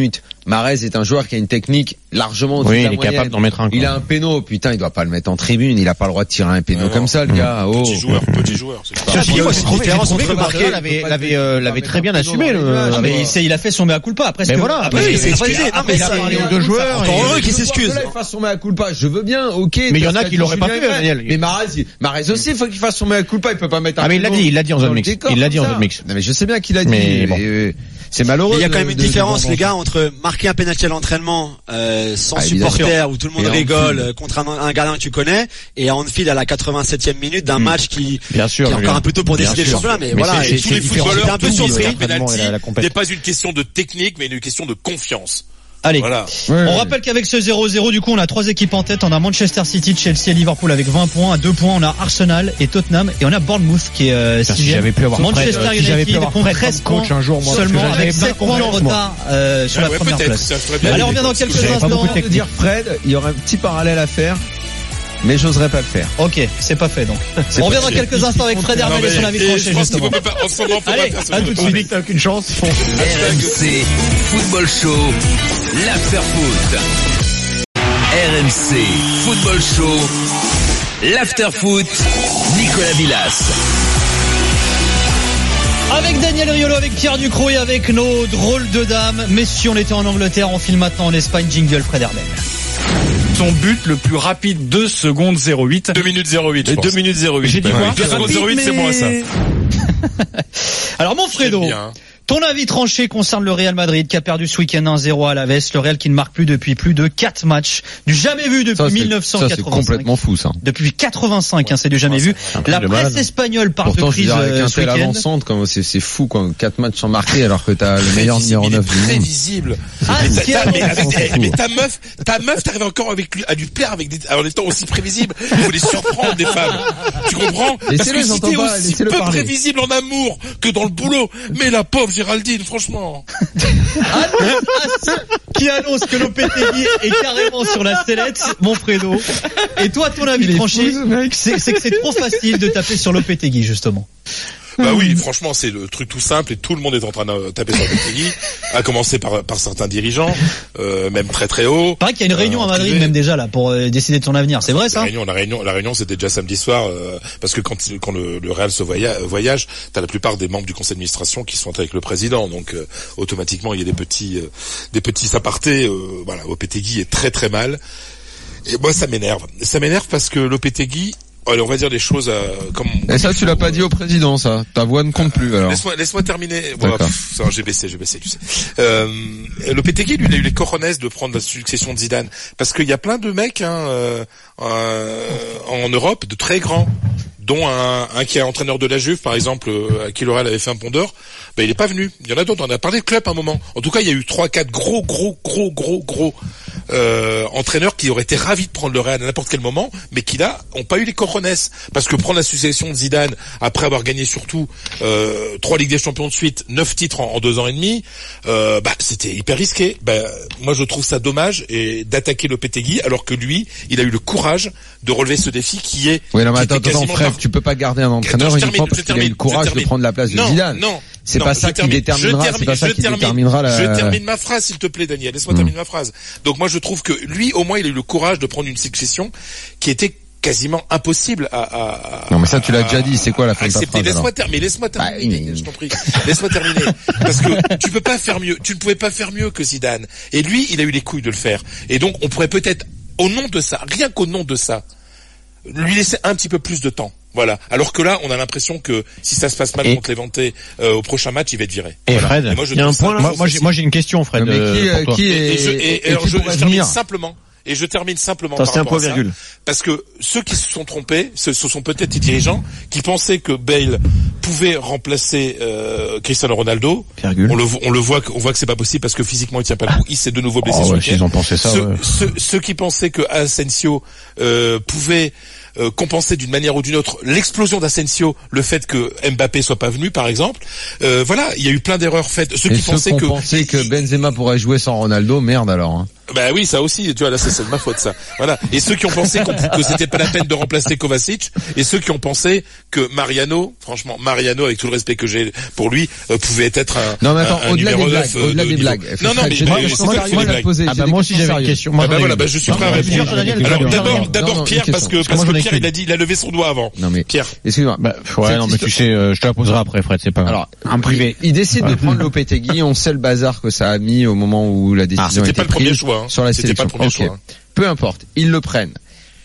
Mahrez est un joueur qui a une technique largement au-dessus Oui, de la il est moyenne. capable d'en mettre un. Il a un péno, putain, il doit pas le mettre en tribune, il a pas le droit de tirer un péno Ouais, comme non. ça, le gars. Oh. Petit joueur, petit joueur. C'est pas... Ceci dit, moi, j'ai trouvé, j'ai différence trouvé entre que Barcelone l'avait, l'avait, euh, l'avait très bien assumé. Le, Ah, mais avec- il, s'est- il a fait son mea culpa. Après, Mais ce que- voilà, après, mais il s'est il- excusé. après, Après, il il a a parlé parlé aux deux joueurs. Encore et- heureux qu'il s'excuse. Là, il fasse son mea culpa, je veux bien, ok. Mais il y en a parce qui qu'il l'auraient pas Julien fait, Grey. Daniel. Mais Mahrez, il- Mahrez aussi, il faut qu'il fasse son mea culpa, il peut pas mettre un Ah, mais il l'a péno dit, il l'a dit en zone dans le mixte. décor Il l'a dit en comme zone ça. mixte. Non, mais je sais bien qu'il a dit. Mais bon. euh, C'est malheureux. Il y a quand même de- une de- différence, de- les gars, entre marquer un pénalty à l'entraînement euh, sans Ah, évidemment. supporter où tout le monde Et en rigole field. euh, contre un, un gardien que tu connais, et à Anfield à la quatre-vingt-septième minute d'un Hmm. match qui, Bien sûr. qui est encore Julien. un peu tôt pour Bien décider le sûr. championnat. Mais, Mais voilà, c'est- et tous c'est les différent. footballeurs, J'étais un peu tous surpris. les L'entraînement et la- la pénalty compète. n'est pas une question de technique, mais une question de confiance. Allez. Voilà. Ouais, On ouais. rappelle qu'avec ce zéro zéro, du coup, on a trois équipes en tête. On a Manchester City, Chelsea et Liverpool avec vingt points. À deux points, on a Arsenal et Tottenham. Et on a Bournemouth qui est euh, Putain, si sixième. j'avais pu avoir Manchester Fred, si j'avais pu United avoir compte Fred treize comme coach points un jour, moi, seulement parce que avec j'avais sept plein points de confiance, moi. retard euh, sur Ah la ouais, première peut-être, place. ça serait bien. Allez, on revient dans quelques j'avais pas instants. beaucoup de de technique. dire Fred, il y aurait un petit parallèle à faire, mais j'oserais pas le faire. Ok, c'est pas fait donc. On revient dans quelques instants avec Fred Hermel et son avis Et tranché je pense qu'il justement. faut pas, en ce moment, faut Allez, pas faire ce à genre tout de de suite. truc. T'as aucune chance. R M C Football Show, l'after-foot. R M C Football Show, l'after-foot, Nicolas Villas. Avec Daniel Riolo, avec Pierre Ducrot et avec nos drôles de dames. Messieurs, on était en Angleterre, on file maintenant en Espagne. Jingle Fred Hermel. Son but le plus rapide, deux secondes zéro huit. deux minutes zéro huit, je pense. deux minutes zéro huit. J'ai dit quoi? deux secondes zéro huit, c'est moi, ça. Alors mon Fredo, J'aime bien. ton avis tranché concerne le Real Madrid qui a perdu ce week-end un zéro à Alaves. Le Real qui ne marque plus depuis plus de quatre matchs. Du jamais vu depuis Ça, c'est- mille neuf cent ça, c'est quatre-vingt-cinq. complètement fou, ça. Depuis quatre-vingt-cinq, hein, c'est du jamais vu. un truc La de presse malade. espagnole parle Pourtant, de je veux crise dire, avec euh, un ce tel week-end. avant-centre, comme c'est, c'est fou, quoi. Quatre matchs sans marquer, alors que t'as le meilleur numéro Il est neuf du monde. prévisible. Ah, Mais ce ta- qui est ta- mais, avant- avec- mais ta meuf, ta meuf, t'arrives encore avec lui, à lui plaire avec des, en étant aussi prévisible. Il faut les surprendre, des femmes. Tu comprends? Parce Laissez-le, que si j'entends t'es pas, aussi laissez-le peu parler. prévisible en amour que dans le boulot, mais la pauvre Géraldine, franchement. qui annonce que Lopetegui est carrément sur la sellette, mon Fredo. Et toi, ton avis Il est tranché, fou, ce mec. c'est, c'est que c'est trop facile de taper sur Lopetegui, justement. Bah oui, franchement, c'est le truc tout simple et tout le monde est en train de taper sur Lopetegui, à commencer par, par certains dirigeants, euh, même très très haut. Pareil qu'il y a une réunion Euh, à Madrid privé. même déjà là pour euh, décider de ton avenir. C'est vrai La ça? réunion, la réunion, la réunion, c'était déjà samedi soir, euh, parce que quand, quand le, le Real se voyage, voyage, t'as la plupart des membres du conseil d'administration qui sont avec le président, donc euh, automatiquement il y a des petits, euh, des petits apartés. Euh, voilà, Lopetegui est très très mal, et moi ça m'énerve. Ça m'énerve parce que Lopetegui, allez, on va dire les choses euh, comme. Et ça, tu l'as pas dit au président, ça. Ta voix ne compte plus, alors. Laisse-moi, laisse-moi terminer. Voilà, D'accord. pff, ça, j'ai baissé, j'ai baissé, tu sais. Euh, Lopetegui, lui, il a eu les cojones de prendre la succession de Zidane, parce qu'il y a plein de mecs hein, euh, euh, en Europe, de très grands, dont un, un qui est entraîneur de la Juve, par exemple, euh, à qui le Real avait fait un pont d'or. Ben, il est pas venu. Il y en a d'autres. On a parlé de club à un moment. En tout cas, il y a eu trois, quatre gros, gros, gros, gros, gros euh, entraîneurs qui auraient été ravis de prendre le Real à n'importe quel moment, mais qui là ont pas eu les cojones, parce que prendre la succession de Zidane après avoir gagné surtout euh, trois Ligues des Champions de suite, neuf titres en, en deux ans et demi, euh, bah c'était hyper risqué. Bah, moi, je trouve ça dommage et d'attaquer Lopetegui, alors que lui, il a eu le courage de relever ce défi qui est. Oui, non, mais qui attends, était attends, quasiment frère, par- tu peux pas garder un entraîneur Attends, je uniquement termine, parce je qu'il a eu le termine, courage je de termine. prendre la place de Non, Zidane. non, C'est non, pas je ça qui termine, déterminera, je c'est pas ça termine, qui je termine, déterminera la. Je termine ma phrase, s'il te plaît, Daniel. Laisse-moi Mm. terminer ma phrase. Donc moi, je trouve que lui, au moins, il a eu le courage de prendre une succession qui était quasiment impossible à, à, à Non, mais ça, tu l'as à- déjà dit. C'est quoi la fin de ta accepter. phrase, Laisse-moi alors terminer, laisse-moi terminer, Bah, Daniel, je t'en prie. Laisse-moi terminer. Parce que tu peux pas faire mieux. Tu ne pouvais pas faire mieux que Zidane. Et lui, il a eu les couilles de le faire. Et donc, on pourrait peut-être, au nom de ça, rien qu'au nom de ça, lui laisser un petit peu plus de temps. Voilà. Alors que là, on a l'impression que si ça se passe mal Et- contre Levante euh, au prochain match, il va être viré. Et Voilà. Fred, Et moi, je il y a un trouve ça point là. Moi, faux moi, j'ai, aussi. moi, j'ai une question, Fred. Non, mais qui, euh, euh, pour toi. qui est- Et, je, et, et- et alors et qui je, pourrait je termine venir simplement. Et je termine simplement Attends, par c'était un rapport point à ça, virgule. parce que ceux qui se sont trompés, ce, ce sont peut-être des dirigeants qui pensaient que Bale pouvait remplacer euh, Cristiano Ronaldo. Virgule. On le, vo- on le voit, que- on voit que c'est pas possible parce que physiquement il tient pas le coup. Il s'est de nouveau blessé. Oh, ce ouais, week-end. s'ils ont pensé ça, Ceux, ouais. ceux, ceux qui pensaient que Asensio euh, pouvait euh, compenser d'une manière ou d'une autre l'explosion d'Asensio, le fait que Mbappé soit pas venu, par exemple. Euh, voilà, il y a eu plein d'erreurs faites. Ceux Et qui ceux pensaient qui que ont pensé que Benzema pourrait jouer sans Ronaldo, merde alors. Hein. Bah oui, ça aussi, tu vois, là, c'est, c'est de ma faute, ça. Voilà. Et ceux qui ont pensé qu'on, que c'était pas la peine de remplacer Kovacic, et ceux qui ont pensé que Mariano, franchement, Mariano, avec tout le respect que j'ai pour lui, euh, pouvait être un, non, mais attends, un, un au-delà numéro des neuf, blagues, au-delà des blagues. Non, non, mais, mais, mais c'est pas moi, des blagues. Ah bah, moi aussi, j'avais une question. Ah bah voilà, bah, je suis prêt à répondre. Alors, d'abord, d'abord, Pierre, parce que, parce que Pierre, il a dit, il a levé son doigt avant. Non, mais. Pierre. Excuse-moi. Bah, ouais, non, mais tu sais, euh, je te la poserai après, Fred, c'est pas grave. Alors, en privé. Il décide de prendre Lopetegui, on sait le bazar que ça a mis au moment où la décision a été prise sur la sélection. Okay. Peu importe, ils le prennent.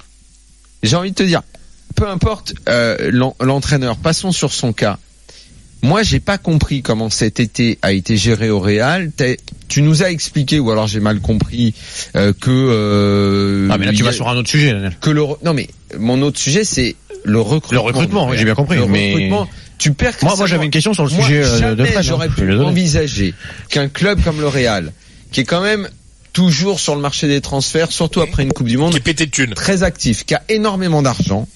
J'ai envie de te dire, peu importe euh, l'en- l'entraîneur, passons sur son cas. Moi, j'ai pas compris comment cet été a été géré au Real. T'es, tu nous as expliqué, ou alors j'ai mal compris, euh, que... Euh, ah mais là tu vas sur un autre sujet, Daniel. Que le, non mais mon autre sujet c'est le recrutement. Le recrutement, oui, j'ai bien compris. Le mais... recrutement, tu perds. Moi, moi j'avais une question sur le moi, sujet euh, jamais de Fred. J'aurais hein, pu envisager qu'un club comme le Real, qui est quand même toujours sur le marché des transferts, surtout après une Coupe du Monde, qui est pété de thunes, très actif, qui a énormément d'argent,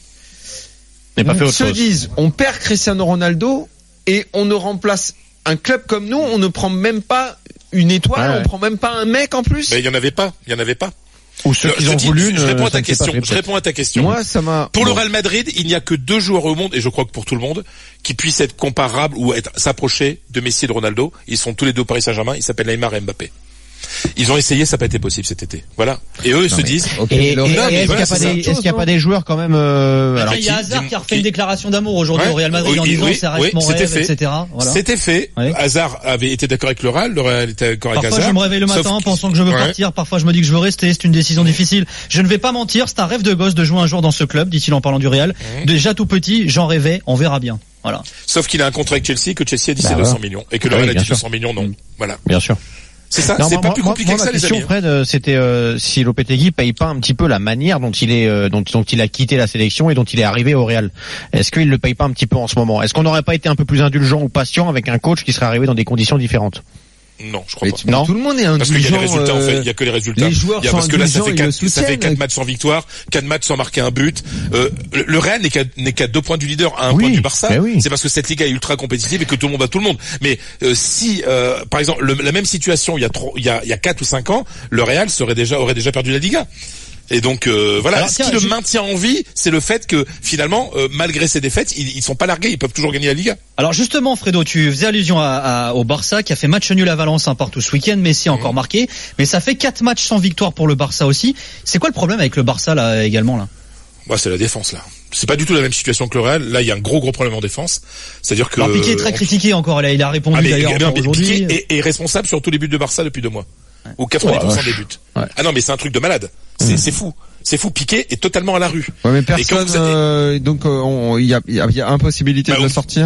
mais pas fait autre se chose. disent, on perd Cristiano Ronaldo et on ne remplace un club comme nous, on ne prend même pas une étoile, ouais, ouais. on prend même pas un mec en plus. Mais il y en avait pas, il y en avait pas. Ou ceux qui ont dis, voulu. Je réponds à ta ne question. fait, je réponds à ta question. Moi, ça m'a. Pour bon. le Real Madrid, il n'y a que deux joueurs au monde, et je crois que pour tout le monde, qui puissent être comparables ou être s'approcher de Messi et de Ronaldo. Ils sont tous les deux au Paris Saint-Germain. Ils s'appellent Neymar et Mbappé. Ils ont essayé, ça n'a pas été possible cet été. Voilà. Et eux, ils non se mais, disent. Okay. Et, et, non, et mais est-ce voilà, qu'il n'y a, est est a pas des joueurs quand même euh, alors, alors, il y a qui, Hazard qui a refait une déclaration d'amour aujourd'hui ouais, au Real Madrid oui, en disant oui, ça reste oui, mon rêve, fait. et cetera. Voilà. C'était fait. Oui. Hazard avait été d'accord avec le Real, le Real était d'accord avec Parfois, Hazard. je me réveille le matin Sauf... pensant que je veux ouais. partir. Parfois, je me dis que je veux rester. C'est une décision difficile. Je ne vais pas mentir. C'est un rêve de gosse de jouer un jour dans ce club, dit-il en parlant du Real. Mmh. Déjà tout petit, j'en rêvais. On verra bien. Voilà. Sauf qu'il a un contrat avec Chelsea, que Chelsea a dit bah c'est voilà. deux cents millions. Et que le oui, Real a dit sûr. deux cents millions, non. Mmh. Voilà. Bien sûr. C'est ça, non, c'est moi, pas plus moi, compliqué moi, que ça, ma les question, amis. Fred, euh, c'était euh, si Lopetegui paye pas un petit peu la manière dont il est, euh, dont, dont il a quitté la sélection et dont il est arrivé au Real. Est-ce qu'il le paye pas un petit peu en ce moment? Est-ce qu'on n'aurait pas été un peu plus indulgent ou patient avec un coach qui serait arrivé dans des conditions différentes? Non, je crois mais pas. tu, non. Tout le monde est indulgent. Parce qu'il y a les résultats, en fait. Il y a que les résultats. Les joueurs il y a, sont parce que là, ça fait quatre, ça fait quatre matchs sans victoire, quatre matchs sans marquer un but. Euh, le Real n'est qu'à, n'est qu'à deux points du leader, à un oui, point du Barça. Oui. C'est parce que cette liga est ultra compétitive et que tout le monde bat tout le monde. Mais, euh, si, euh, par exemple, le, la même situation il y a trop, il y a, il y a quatre ou cinq ans, le Real serait déjà, aurait déjà perdu la liga. Et donc euh, voilà, alors, ce tiens, qui le je... maintient en vie, c'est le fait que finalement, euh, malgré ces défaites, ils, ils sont pas largués, ils peuvent toujours gagner la Liga. Alors justement, Fredo, tu faisais allusion à, à, au Barça qui a fait match nul à Valence un partout ce week-end, Messi a mmh. encore marqué, mais ça fait quatre matchs sans victoire pour le Barça aussi. C'est quoi le problème avec le Barça là également là? Bah, c'est la défense là. C'est pas du tout la même situation que le Real. Là, il y a un gros gros problème en défense. C'est-à-dire que. Alors Piqué est très on... critiqué encore. Là, il a répondu ah, mais, d'ailleurs non, mais aujourd'hui. Piqué est, est responsable sur tous les buts de Barça depuis deux mois. Ouais. Ou quatre-vingts pour cent ouais, des buts. Ouais. Ah non, mais c'est un truc de malade. C'est, mmh. c'est fou. C'est fou, Piqué est totalement à la rue. Ouais, mais personne, avez... euh, donc il y a, y, a, y a impossibilité bah, de on... le sortir.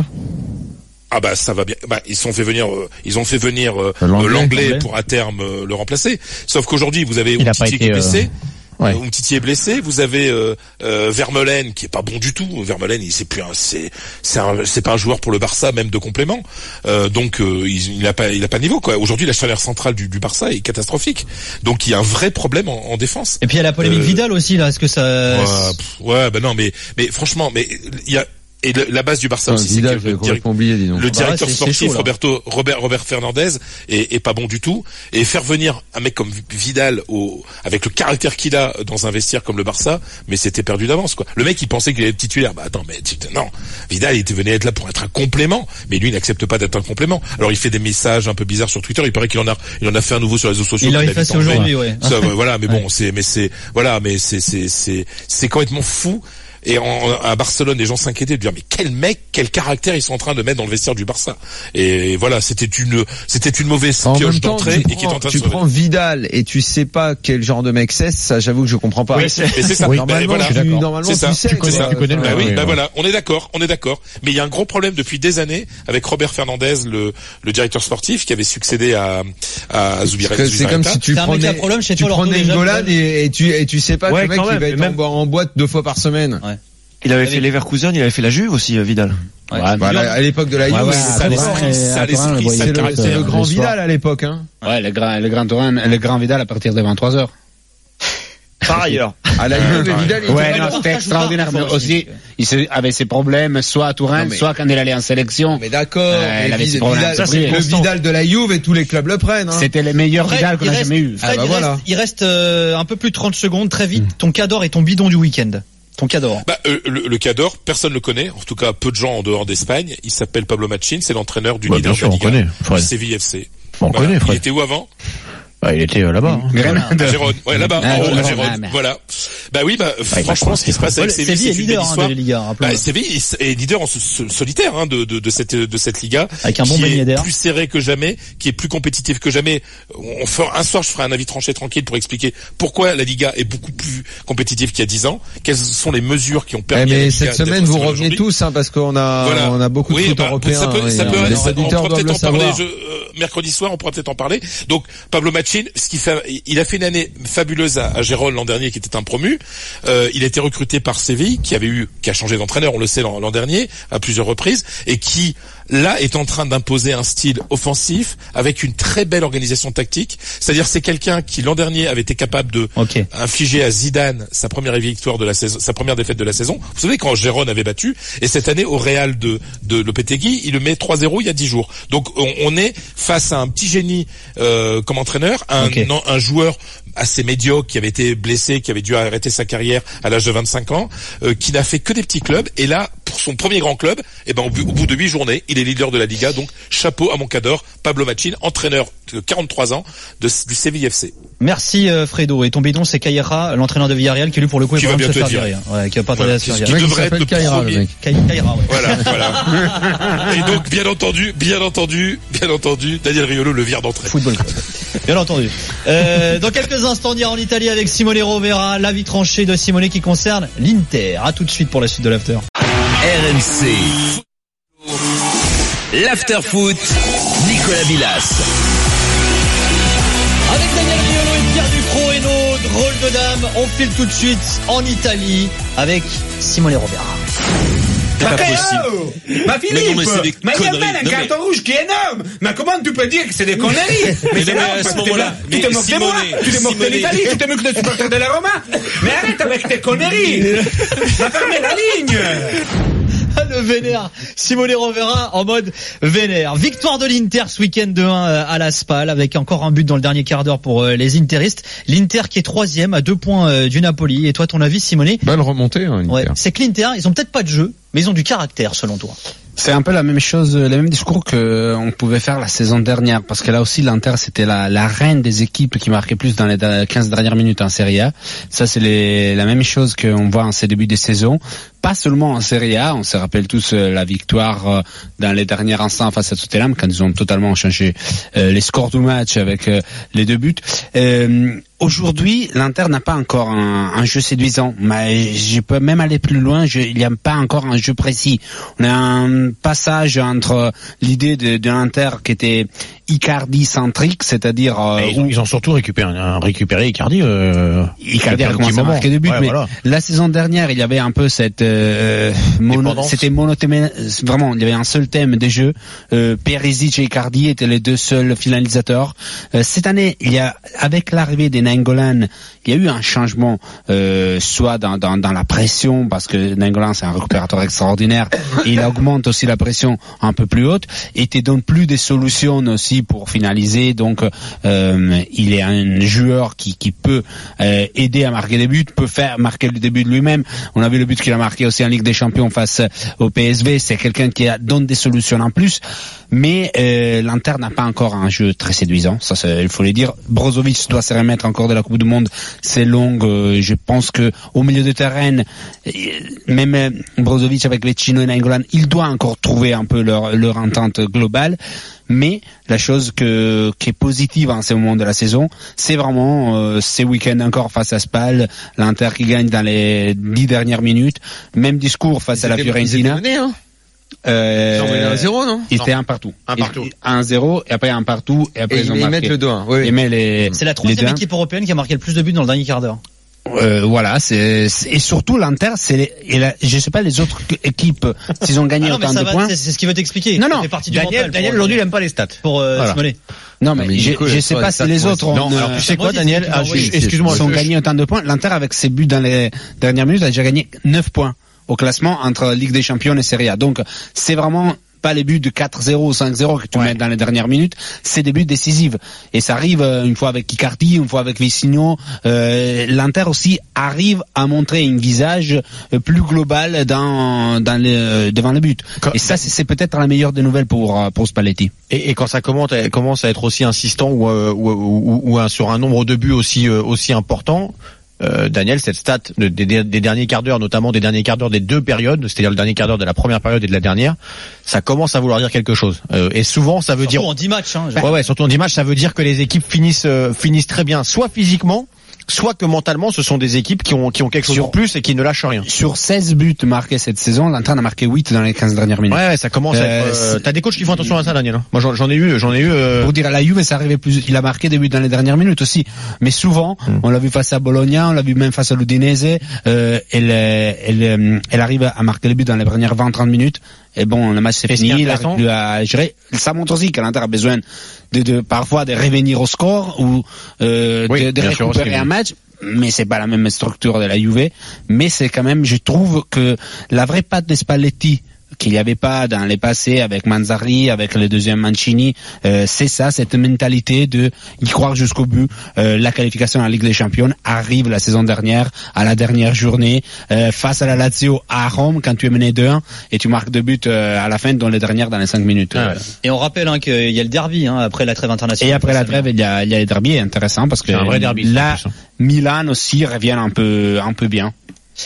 Ah bah ça va bien. Bah ils sont fait venir, euh, ils ont fait venir euh, l'anglais, l'anglais pour à terme euh, le remplacer. Sauf qu'aujourd'hui vous avez Umtiti qui est blessé. Euh... Ouais. Umtiti est blessé, vous avez euh, euh, Vermeulen qui est pas bon du tout. Vermeulen, il c'est plus un, c'est c'est un, c'est pas un joueur pour le Barça même de complément. Euh, donc euh, il, il a pas il a pas de niveau quoi. Aujourd'hui la charnière centrale du, du Barça est catastrophique. Donc il y a un vrai problème en, en défense. Et puis il y a la polémique euh, Vidal aussi là. Est-ce que ça Ouais, pff, ouais bah non mais mais franchement mais il y a et le, la base du Barça non, aussi, Vidal, c'est que le, direct, oublié, dis donc. le directeur bah ouais, c'est, sportif c'est chaud, Roberto Robert Robert Fernandez est, est pas bon du tout et faire venir un mec comme Vidal au avec le caractère qu'il a dans un vestiaire comme le Barça, mais c'était perdu d'avance quoi. Le mec il pensait qu'il allait être titulaire. Bah attends mais non, Vidal il était venu être là pour être un complément, mais lui il n'accepte pas d'être un complément. Alors il fait des messages un peu bizarres sur Twitter, il paraît qu'il en a il en a fait un nouveau sur les réseaux sociaux. Il l'a effacé aujourd'hui, ouais. Ça, voilà, mais bon, c'est mais c'est voilà, mais c'est c'est c'est c'est complètement fou. Et en, à Barcelone, les gens s'inquiétaient de dire mais quel mec, quel caractère ils sont en train de mettre dans le vestiaire du Barça. Et voilà, c'était une, c'était une mauvaise en pioche temps, d'entrée prends, et qui est en train tu de se prends Vidal et tu sais pas quel genre de mec c'est, ça j'avoue que je comprends pas. Oui, c'est, et c'est ça. Oui, normalement, ben, voilà. tu, normalement, c'est ça. tu sais. Tu connais, tu connais le bah, oui, oui, bah ouais. voilà, on est d'accord, on est d'accord. Mais il y a un gros problème depuis des années avec Robert Fernandez, le, le directeur sportif qui avait succédé à, à Zubireta. C'est comme si tu prenais, problème chez tu prenais une Golan et, et tu, et tu sais pas que le mec il va être même... en boîte deux fois par semaine. Ouais. Il avait fait Leverkusen, il avait fait la Juve aussi, Vidal. Ouais, ouais, bah, à l'époque de la Juve, ouais, ouais, ça l'esprit, ça l'esprit, c'est le, c'est le grand Vidal à l'époque, hein. Ouais, le grand, le grand Turin, le grand Vidal à partir de vingt-trois heures. Par ailleurs. À la Juve, Vidal, il Ouais, était non, pas c'était là. extraordinaire. Mais aussi, il se, avait ses problèmes, soit à Turin, Non, mais- soit quand il allait en sélection. Mais d'accord, Euh, mais il avait ses Vidal, problèmes. Vidal, Ça, c'est le constant. Vidal de la Juve et tous les clubs le prennent. Hein. C'était le meilleur Fred, Vidal qu'on il a reste- jamais eu. Fred, Ah bah il voilà. reste, il reste euh, un peu plus de trente secondes, très vite. Ton cador et ton bidon du week-end. Ton cador. Bah, euh, le, le cador, personne le connaît, en tout cas peu de gens en dehors d'Espagne. Il s'appelle Pablo Machin, c'est l'entraîneur du Bah, leader bien sûr, de la on Liga, connaît, Fred. du Séville F C. On Voilà. connaît, Fred. Il était où avant? Bah, il était euh, là-bas. Hein. Grenade. À Gérone. Ouais, là-bas, Ah, en haut, à Gérone, Gérone. ah, mais- Voilà. Bah oui, bah, il franchement, va ce qui se passe avec Ouais, Séville, Séville est c'est une leader belle hein, histoire. de la Liga, rappelons-le. Bah, Séville est leader en so- so- solitaire hein, de, de, de cette de cette Liga, Avec un bon qui beignet est d'air. plus serré que jamais, qui est plus compétitif que jamais. On fera un soir, je ferai un avis tranché tranquille pour expliquer pourquoi la Liga est beaucoup plus compétitive qu'il y a dix ans. Quelles sont les mesures qui ont Eh, permis à la mais Liga cette d'être semaine, ce vous qu'elle est revenez aujourd'hui. tous, hein, parce qu'on a, Voilà. on a beaucoup de Oui, foot bah, européen. Ça peut, et, ça euh, peut, les ça- on auditeurs pourra doivent peut-être le en parler savoir. je, euh, mercredi soir, on pourra peut-être en parler. Donc, Pablo Machin, ce qui fait, il a fait une année fabuleuse à, à Gérone l'an dernier, qui était un promu. Euh, il a été recruté par Séville, qui avait eu, qui a changé d'entraîneur, on le sait, l'an, l'an dernier, à plusieurs reprises, et qui, là, est en train d'imposer un style offensif avec une très belle organisation tactique. C'est-à-dire, c'est quelqu'un qui, l'an dernier, avait été capable de Ok. infliger à Zidane sa première victoire de la saison, sa première défaite de la saison. Vous savez, quand Gérone avait battu, et cette année, au Real de, de Lopetegui, il le met trois zéro il y a dix jours. Donc, on, on est face à un petit génie, euh, comme entraîneur, un, Ok. non, un joueur assez médiocre qui avait été blessé, qui avait dû arrêter sa carrière à l'âge de vingt-cinq ans, euh, qui n'a fait que des petits clubs. Et là, pour son premier grand club, eh ben, au, bu- au bout de huit journées, il est leader de la Liga. Donc, chapeau à mon cador, Pablo Machin, entraîneur de quarante-trois ans de, du Séville F C. Merci euh, Fredo. Et ton bidon, c'est Caïra, l'entraîneur de Villarreal, qui lui pour le coup est Qui pas va loin de se bientôt faire être virer. hein. Ouais, qui va pas tarder à se faire Qui virer. devrait être le Caïra, le premier. mec. Caï- Caïra, ouais. Voilà, voilà. Et donc, bien entendu, bien entendu, bien entendu, Daniel Riolo le vire d'entrée. Football Club. Bien entendu. Euh, dans quelques instants, on ira en Italie avec Simone Rovera, l'avis tranché de Simone qui concerne l'Inter. À tout de suite pour la suite de l'after. R M C. L'after foot. Nicolas Villas. Avec Daniel Riolo et Pierre Ducrot et nos drôles de dames, on file tout de suite en Italie avec Simone Rovera. Ma Ma Philippe, Mais non, mais c'est des mais il y a conneries. même un Non, carton rouge qui est énorme. Mais comment tu peux dire que c'est des conneries? Mais c'est non, mais énorme, à ce parce que t'es moment-là, là, mais tu te moques de moi, Simone, tu te moques de Simone. l'Italie, tu te moques de supporter de la Roma. Mais arrête avec tes conneries. Va fermer la ligne. Le vénère, Simone Rovera en mode vénère. Victoire de l'Inter ce week-end de un à la Spal avec encore un but dans le dernier quart d'heure pour les Interistes. L'Inter qui est troisième à deux points du Napoli. Et toi, ton avis, Simone? Belle remontée, hein, Ouais, c'est que l'Inter, ils ont peut-être pas de jeu, mais ils ont du caractère selon toi. C'est un peu la même chose, le même discours que on pouvait faire la saison dernière, parce que là aussi l'Inter c'était la, la reine des équipes qui marquait plus dans les quinze dernières minutes en Serie A. Ça c'est les, la même chose qu'on voit en ces débuts de saison. Pas seulement en Serie A, on se rappelle tous euh, la victoire euh, dans les derniers instants face à Tottenham quand ils ont totalement changé euh, les scores du match avec euh, les deux buts. Euh, Aujourd'hui, l'Inter n'a pas encore un, un jeu séduisant, mais je peux même aller plus loin. Je, il n'y a pas encore un jeu précis. On a un passage entre l'idée de, de l'Inter qui était Icardi centrique, c'est-à-dire euh, ils, ont, ils ont surtout récupéré, un, récupéré Icardi. Euh, Icardi a commencé à marquer des buts, ouais, mais voilà. la saison dernière, il y avait un peu cette euh, mono, c'était monothème, vraiment, il y avait un seul thème des jeux. Euh, Perisic et Icardi étaient les deux seuls finalisateurs. Euh, cette année, il y a avec l'arrivée des Nainggolan, il y a eu un changement, euh, soit dans, dans, dans la pression, parce que Nainggolan c'est un récupérateur extraordinaire, et il augmente aussi la pression un peu plus haute, et te donne plus des solutions aussi pour finaliser. Donc, euh, il est un joueur qui, qui peut euh, aider à marquer des buts, peut faire marquer le début de lui-même. On a vu le but qu'il a marqué aussi en Ligue des Champions face au P S V. C'est quelqu'un qui a, donne des solutions en plus. Mais euh, l'Inter n'a pas encore un jeu très séduisant, ça c'est, il faut le dire. Brozovic doit se remettre encore de la Coupe du Monde, c'est long. Euh, je pense que au milieu de terrain, euh, même euh, Brozovic avec Vecino et Nainggolan, il doit encore trouver un peu leur, leur entente globale. Mais la chose que, qui est positive en ce moment de la saison, c'est vraiment euh, ces week-ends encore face à Spal, l'Inter qui gagne dans les dix dernières minutes. Même discours face ils à la étaient, Fiorentina. Ils hein Euh, ils ont mené un zéro, non? Il était un partout. Un partout. un zéro, et après un partout, et après Et ils ont ils marqué. mettent le deux un. Oui, oui. Ils mettent les, C'est la les troisième deux. équipe européenne qui a marqué le plus de buts dans le dernier quart d'heure. Euh, voilà, c'est, c'est et surtout l'Inter, c'est les, et la, je sais pas les autres équipes s'ils ont gagné ah non, autant mais ça de va, points. C'est, c'est ce qui veut t'expliquer. Non non. Daniel, Daniel aujourd'hui il aime pas les stats. Pour euh, voilà. Simonet. Non mais, mais je, Nico, je sais pas si les autres ont. Non, alors tu sais quoi, Daniel, ah, je, excuse-moi, ils ont gagné autant de points. L'Inter avec ses buts dans les dernières minutes a déjà gagné neuf points au classement entre Ligue des Champions et Serie A. Donc c'est vraiment pas les buts de quatre zéro ou cinq zéro que tu ouais. mets dans les dernières minutes, c'est des buts décisifs. Et ça arrive une fois avec Icardi, une fois avec Vecino. Euh, L'Inter aussi arrive à montrer un visage plus global dans, dans les, devant le but. Quand, et ça, c'est, c'est peut-être la meilleure des nouvelles pour, pour Spalletti. Et, et quand ça commence, commence à être aussi insistant ou, ou, ou, ou, ou sur un nombre de buts aussi, aussi important, Euh, Daniel, cette stat de, des, des derniers quarts d'heure, notamment des derniers quarts d'heure des deux périodes, c'est-à-dire le dernier quart d'heure de la première période et de la dernière, ça commence à vouloir dire quelque chose. Euh, et souvent, ça veut surtout dire surtout en dix matchs. Hein, ouais, ouais, surtout en dix matchs, ça veut dire que les équipes finissent euh, finissent très bien, soit physiquement, soit que mentalement, ce sont des équipes qui ont qui ont quelque chose sur, en plus et qui ne lâchent rien. Sur seize buts marqués cette saison, l'Inter en a marqué huit dans les quinze dernières minutes. Ouais, ouais ça commence euh, à être. Euh, t'as des coachs qui font attention à ça, Daniel. Moi, j'en, j'en ai eu, j'en ai eu. Euh... Pour dire à la Juve, ça arrivait plus. Il a marqué des buts dans les dernières minutes aussi, mais souvent, mm. on l'a vu face à Bologna, on l'a vu même face à l'Udinese. Euh, elle, elle, elle arrive à marquer les buts dans les dernières vingt trente minutes. Et bon, le match c'est fini, il a plus à gérer. Ça montre aussi que l'Inter a besoin de, de parfois de revenir au score ou euh, oui, de, de récupérer sûr, un match. Mais c'est pas la même structure de la Juve. Mais c'est quand même, je trouve que la vraie patte de Spalletti, qu'il n'y avait pas dans les passés avec Manzarri, avec le deuxième Mancini, euh, c'est ça, cette mentalité de y croire jusqu'au but. Euh, la qualification à la Ligue des Champions arrive la saison dernière, à la dernière journée, euh, face à la Lazio à Rome, quand tu es mené deux un, et tu marques deux buts euh, à la fin, dont les dernières dans les cinq minutes. Ah ouais. Et on rappelle hein, qu'il y a le derby hein, après la trêve internationale. Et après la trêve, il y a, il y a le derby, intéressant, parce que c'est un vrai derby, là, Milan aussi revient un peu, un peu bien.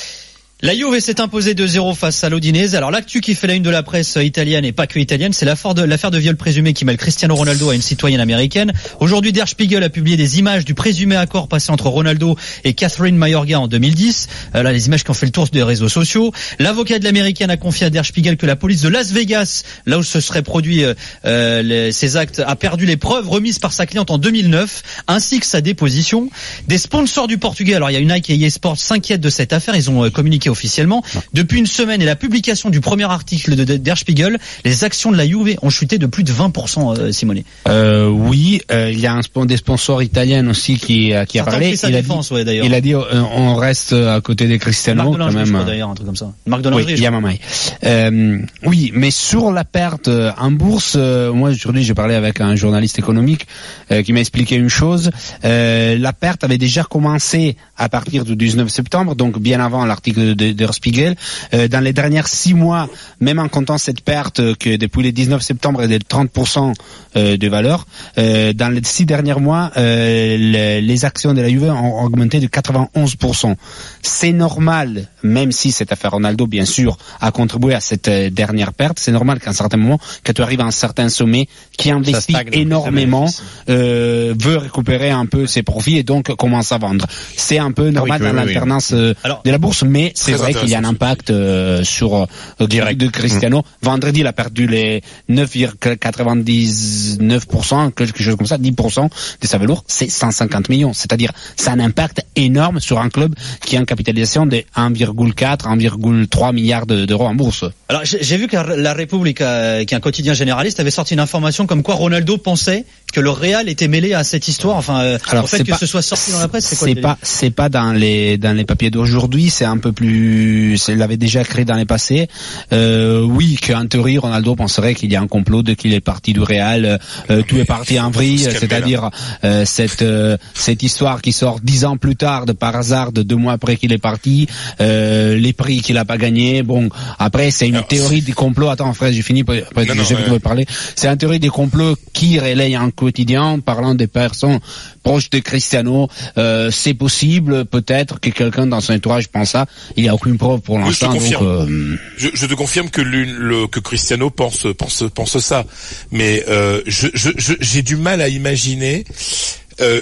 La Juve s'est imposée deux zéro face à l'Udinese. Alors l'actu qui fait la une de la presse italienne et pas que italienne, c'est l'affaire de, l'affaire de viol présumé qui mêle Cristiano Ronaldo à une citoyenne américaine. Aujourd'hui, Der Spiegel a publié des images du présumé accord passé entre Ronaldo et Catherine Mayorga en deux mille dix. Euh, là, les images qui ont fait le tour des réseaux sociaux. L'avocat de l'américaine a confié à Der Spiegel que la police de Las Vegas, là où se seraient produits euh, les, ces actes, a perdu les preuves remises par sa cliente en deux mille neuf, ainsi que sa déposition. Des sponsors du Portugais, alors il y a une Nike et E A Sports, s'inquiètent de cette affaire. Ils ont euh, communiqué officiellement. Depuis une semaine et la publication du premier article de Der Spiegel, les actions de la Juve ont chuté de plus de vingt pour cent, euh, Simone. Euh, oui, euh, il y a un des sponsors italiens aussi qui, qui a parlé. Il a, défense, dit, ouais, d'ailleurs. il a dit, euh, on reste à côté des Cristiano, quand même. Je crois, d'ailleurs, un truc comme ça. Marc de Lingerie, oui, Yamamai. Euh, oui, mais sur la perte euh, en bourse, euh, moi aujourd'hui j'ai parlé avec un journaliste économique euh, qui m'a expliqué une chose. Euh, la perte avait déjà commencé à partir du dix-neuf septembre, donc bien avant l'article de Der Spiegel. Euh, dans les dernières six mois, même en comptant cette perte euh, que depuis le dix-neuf septembre est de trente pour cent euh, de valeur, euh, dans les six derniers mois, euh, les, les actions de la Juve ont augmenté de quatre-vingt-onze pour cent. C'est normal, même si cette affaire Ronaldo, bien sûr, a contribué à cette euh, dernière perte, c'est normal qu'à un certain moment, que tu arrives à un certain sommet, qui investit stagne, énormément, euh, veut récupérer un peu ses profits et donc commence à vendre. C'est un peu normal ah oui, dans oui, l'alternance oui. Euh, de la bourse, mais c'est vrai qu'il y a un impact euh, sur euh, direct de Cristiano. Mmh. Vendredi, il a perdu les neuf virgule quatre-vingt-dix-neuf pour cent, quelque chose comme ça, dix pour cent de sa valeur, c'est cent cinquante millions. C'est-à-dire, c'est un impact énorme sur un club qui a une capitalisation de un virgule quatre, un virgule trois milliards d'euros en bourse. Alors, j'ai vu que la République, qui est un quotidien généraliste, avait sorti une information comme quoi Ronaldo pensait que le Real était mêlé à cette histoire. Enfin, euh, Alors, au fait que pas, ce soit sorti dans la presse, c'est quoi? C'est pas, c'est pas dans les dans les papiers d'aujourd'hui. C'est un peu plus. Il l'avait déjà créé dans les passés. Euh, oui, qu'en théorie, Ronaldo penserait qu'il y a un complot dès qu'il est parti du Real. Euh, tout est parti en vrille, c'est-à-dire euh, cette euh, cette histoire qui sort dix ans plus tard, de par hasard, de deux mois après qu'il est parti, euh, les prix qu'il a pas gagné. Bon, après c'est une Alors, théorie des complots. Attends, frère, j'ai fini. Après, non, je sais que tu veux parler. C'est une théorie des complots qui relaye un quotidien parlant des personnes proches de Cristiano. Euh, c'est possible, peut-être que quelqu'un dans son entourage pense ça. Il n'y a aucune preuve pour l'instant. Je te confirme. Donc, euh... je, je te confirme que, le, que Cristiano pense pense pense ça. Mais euh, je, je, je, j'ai du mal à imaginer. Euh,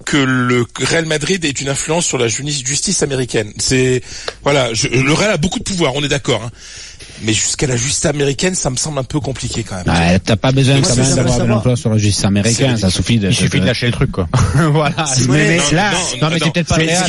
que le Real Madrid ait une influence sur la justice américaine. C'est voilà, je, le Real a beaucoup de pouvoir, on est d'accord. Hein. Mais jusqu'à la justice américaine, ça me semble un peu compliqué quand même. Ah, t'as pas besoin quand même d'avoir de l'emploi sur la justice américaine, ça suffit de. Il suffit de lâcher le truc, quoi. Voilà. Mais là, non, mais c'est peut-être pas réel.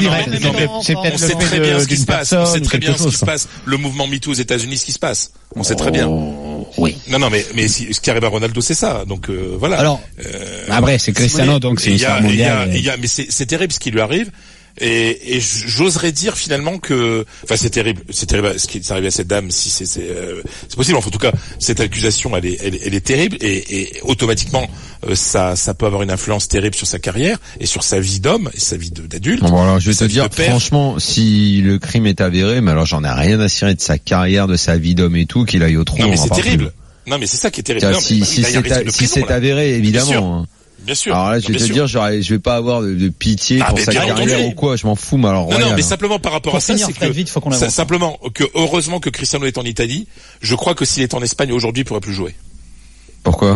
C'est peut-être. On sait très bien ce qui se passe. On sait très bien ce qui se passe. Le mouvement MeToo aux États-Unis, ce qui se passe. On sait très bien. Oui. Non, non, mais mais ce qui arrive à Ronaldo, c'est ça. Donc voilà. Alors. Après, c'est Cristiano, donc c'est une histoire mondiale. Il y a, mais c'est c'est terrible ce qui lui arrive. Et, et j'oserais dire finalement que, enfin c'est terrible, c'est terrible ce qui est arrivé à cette dame. Si c'est c'est, euh, c'est possible. Enfin, en tout cas, cette accusation, elle est elle, elle est terrible et, et automatiquement euh, ça ça peut avoir une influence terrible sur sa carrière et sur sa vie d'homme et sa vie d'adulte. Bon, alors je vais te dire franchement, si le crime est avéré, mais alors j'en ai rien à cirer de sa carrière, de sa vie d'homme et tout, qu'il aille au trou. Non mais c'est terrible. Non mais c'est ça qui est terrible. Non, si si c'est si c'est avéré, évidemment. Bien sûr. Alors là, je vais te dire, je vais pas avoir de, de pitié ah, pour sa carrière ou quoi. Je m'en fous, mais alors. Non, royal, non, mais hein. simplement par rapport pour à ça, c'est que vite, faut qu'on avance. simplement que heureusement que Cristiano est en Italie. Je crois que s'il est en Espagne aujourd'hui, il pourrait plus jouer. Pourquoi ?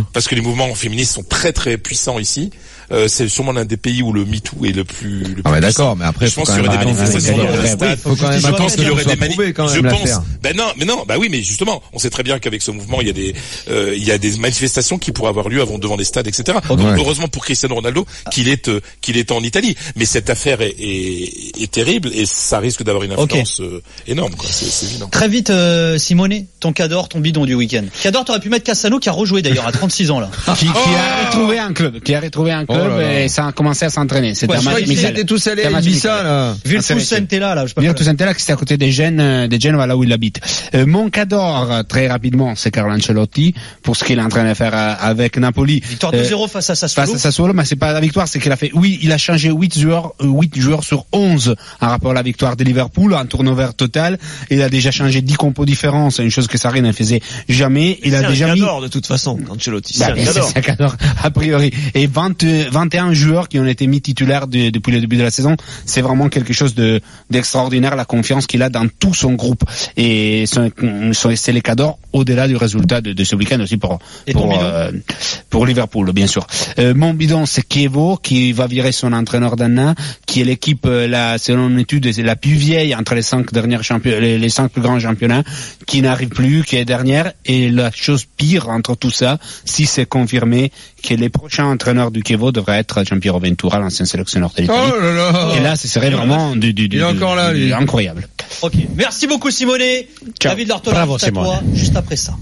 Parce que les mouvements féministes sont très très puissants ici. Euh, c'est sûrement l'un des pays où le MeToo est le plus. Le plus ah ouais, d'accord, mais après, je pense qu'il y aurait des manifestations dans le stade. Faut quand même je pense qu'il y aurait des manifestations. Je pense. Ben non, mais non, bah oui, mais justement, on sait très bien qu'avec ce mouvement, il y a des, euh, il y a des manifestations qui pourraient avoir lieu avant devant des stades, et cetera. Donc ouais. Heureusement pour Cristiano Ronaldo qu'il est euh, qu'il est en Italie. Mais cette affaire est, est, est terrible et ça risque d'avoir une influence okay. euh, énorme. Quoi. C'est, c'est évident. Très vite, euh, Simone, ton Cador, ton bidon du week-end. Cador, t'aurais pu mettre Cassano qui a rejoué d'ailleurs à trente-six ans là. qui, qui a retrouvé un club, qui a retrouvé un club oh et ça a commencé à s'entraîner. C'était ouais, un match amical. Ils étaient tous allés à Ibiza, là. Vilfoussentella, là, je sais pas. Vilfoussentella, qui c'était à côté des jeunes, des jeunes, voilà où il habite. Euh, mon Cador, très rapidement, c'est Carlo Ancelotti, pour ce qu'il est en train de faire avec Napoli. Victoire deux zéro euh, face à Sassuolo. Face à Sassuolo, mais c'est pas la victoire, c'est qu'il a fait, oui, il a changé huit joueurs, huit joueurs sur onze, en rapport à la victoire de Liverpool, en turnover total. Il a déjà changé dix compos différents, c'est une chose que Sarri ne faisait jamais. Il c'est a déjà mis. C'est un Cador, de toute façon, Ancelotti. Bah, c'est un Cador. A priori. Et vingt, vingt et un joueurs qui ont été mis titulaires de, depuis le début de la saison. C'est vraiment quelque chose de, d'extraordinaire, la confiance qu'il a dans tout son groupe. Et c'est, c'est les Cadors au-delà du résultat de, de ce week-end aussi pour, pour, euh, pour Liverpool, bien sûr. Euh, mon bidon, c'est Chievo, qui va virer son entraîneur d'Anna, qui est l'équipe, la, selon une étude, la plus vieille entre les cinq dernières championnats, les, les cinq plus grands championnats, qui n'arrive plus, qui est dernière. Et la chose pire entre tout ça, si c'est confirmé, que les prochains entraîneurs du Chievo devraient être Giampiero Ventura, l'ancien sélectionneur de l'Italie. Oh là là. Et là, ce serait vraiment du, du, du, Il est encore là, lui. Incroyable. Ok. Merci beaucoup, Simone. Ciao. David Lortola, juste à toi, juste après ça.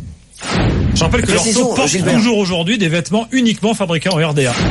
Je rappelle que Lorto porte Gilbert. toujours aujourd'hui des vêtements uniquement fabriqués en R D A.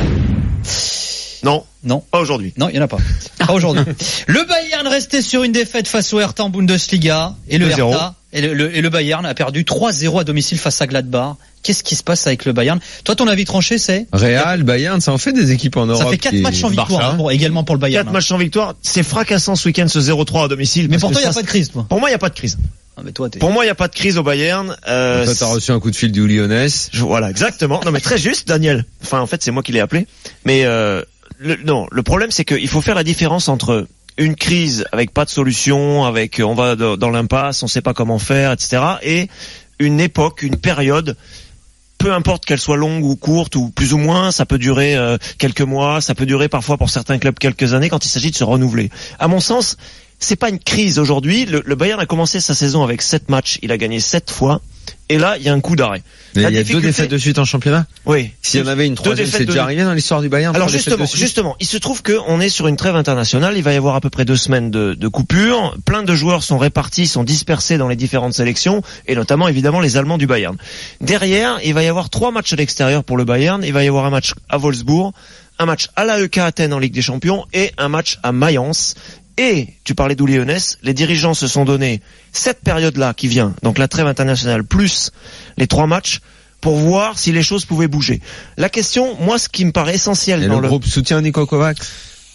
Non. Non. Pas aujourd'hui. Non, il n'y en a pas. Pas aujourd'hui. Le Bayern restait sur une défaite face au Hertha en Bundesliga. Et le Hertha, et le, le, et le Bayern a perdu trois zéro à domicile face à Gladbach. Qu'est-ce qui se passe avec le Bayern? Toi, ton avis tranché, c'est? Real, Bayern, ça en fait des équipes en Europe. Ça fait quatre matchs en victoire, hein, pour, également pour le Bayern. quatre matchs en victoire. C'est fracassant ce week-end, ce zéro trois à domicile. Mais pour toi, il n'y a pas de crise, toi. Pour moi, il n'y a pas de crise. Ah, mais toi, t'es... Pour moi, il n'y a pas de crise au Bayern. Euh, toi, t'as reçu un coup de fil du Lyonnais. Je, voilà, exactement. Non, mais très juste, Daniel. Enfin, en fait, c'est moi qui l'ai appelé. Mais, euh, le, non, le problème, c'est qu'il faut faire la différence entre une crise avec pas de solution, avec on va dans l'impasse, on sait pas comment faire, et cetera, et une époque, une période, peu importe qu'elle soit longue ou courte ou plus ou moins, ça peut durer euh, quelques mois, ça peut durer parfois pour certains clubs quelques années quand il s'agit de se renouveler. À mon sens, c'est pas une crise aujourd'hui. Le, le Bayern a commencé sa saison avec sept matchs, il a gagné sept fois. Et là, il y a un coup d'arrêt. Mais il y a difficulté... deux défaites de suite en championnat. Oui. S'il y en avait une troisième, c'est déjà de... arrivé dans l'histoire du Bayern. Alors justement, justement, il se trouve qu'on est sur une trêve internationale. Il va y avoir à peu près deux semaines de, de coupure. Plein de joueurs sont répartis, sont dispersés dans les différentes sélections, et notamment évidemment les Allemands du Bayern. Derrière, il va y avoir trois matchs à l'extérieur pour le Bayern. Il va y avoir un match à Wolfsburg, un match à l'A E K Athènes en Ligue des Champions et un match à Mayence. Et, tu parlais d'Uli Lyonnais, les dirigeants se sont donné cette période-là qui vient, donc la trêve internationale, plus les trois matchs, pour voir si les choses pouvaient bouger. La question, moi, ce qui me paraît essentiel et dans le... le groupe soutient Niko Kovac.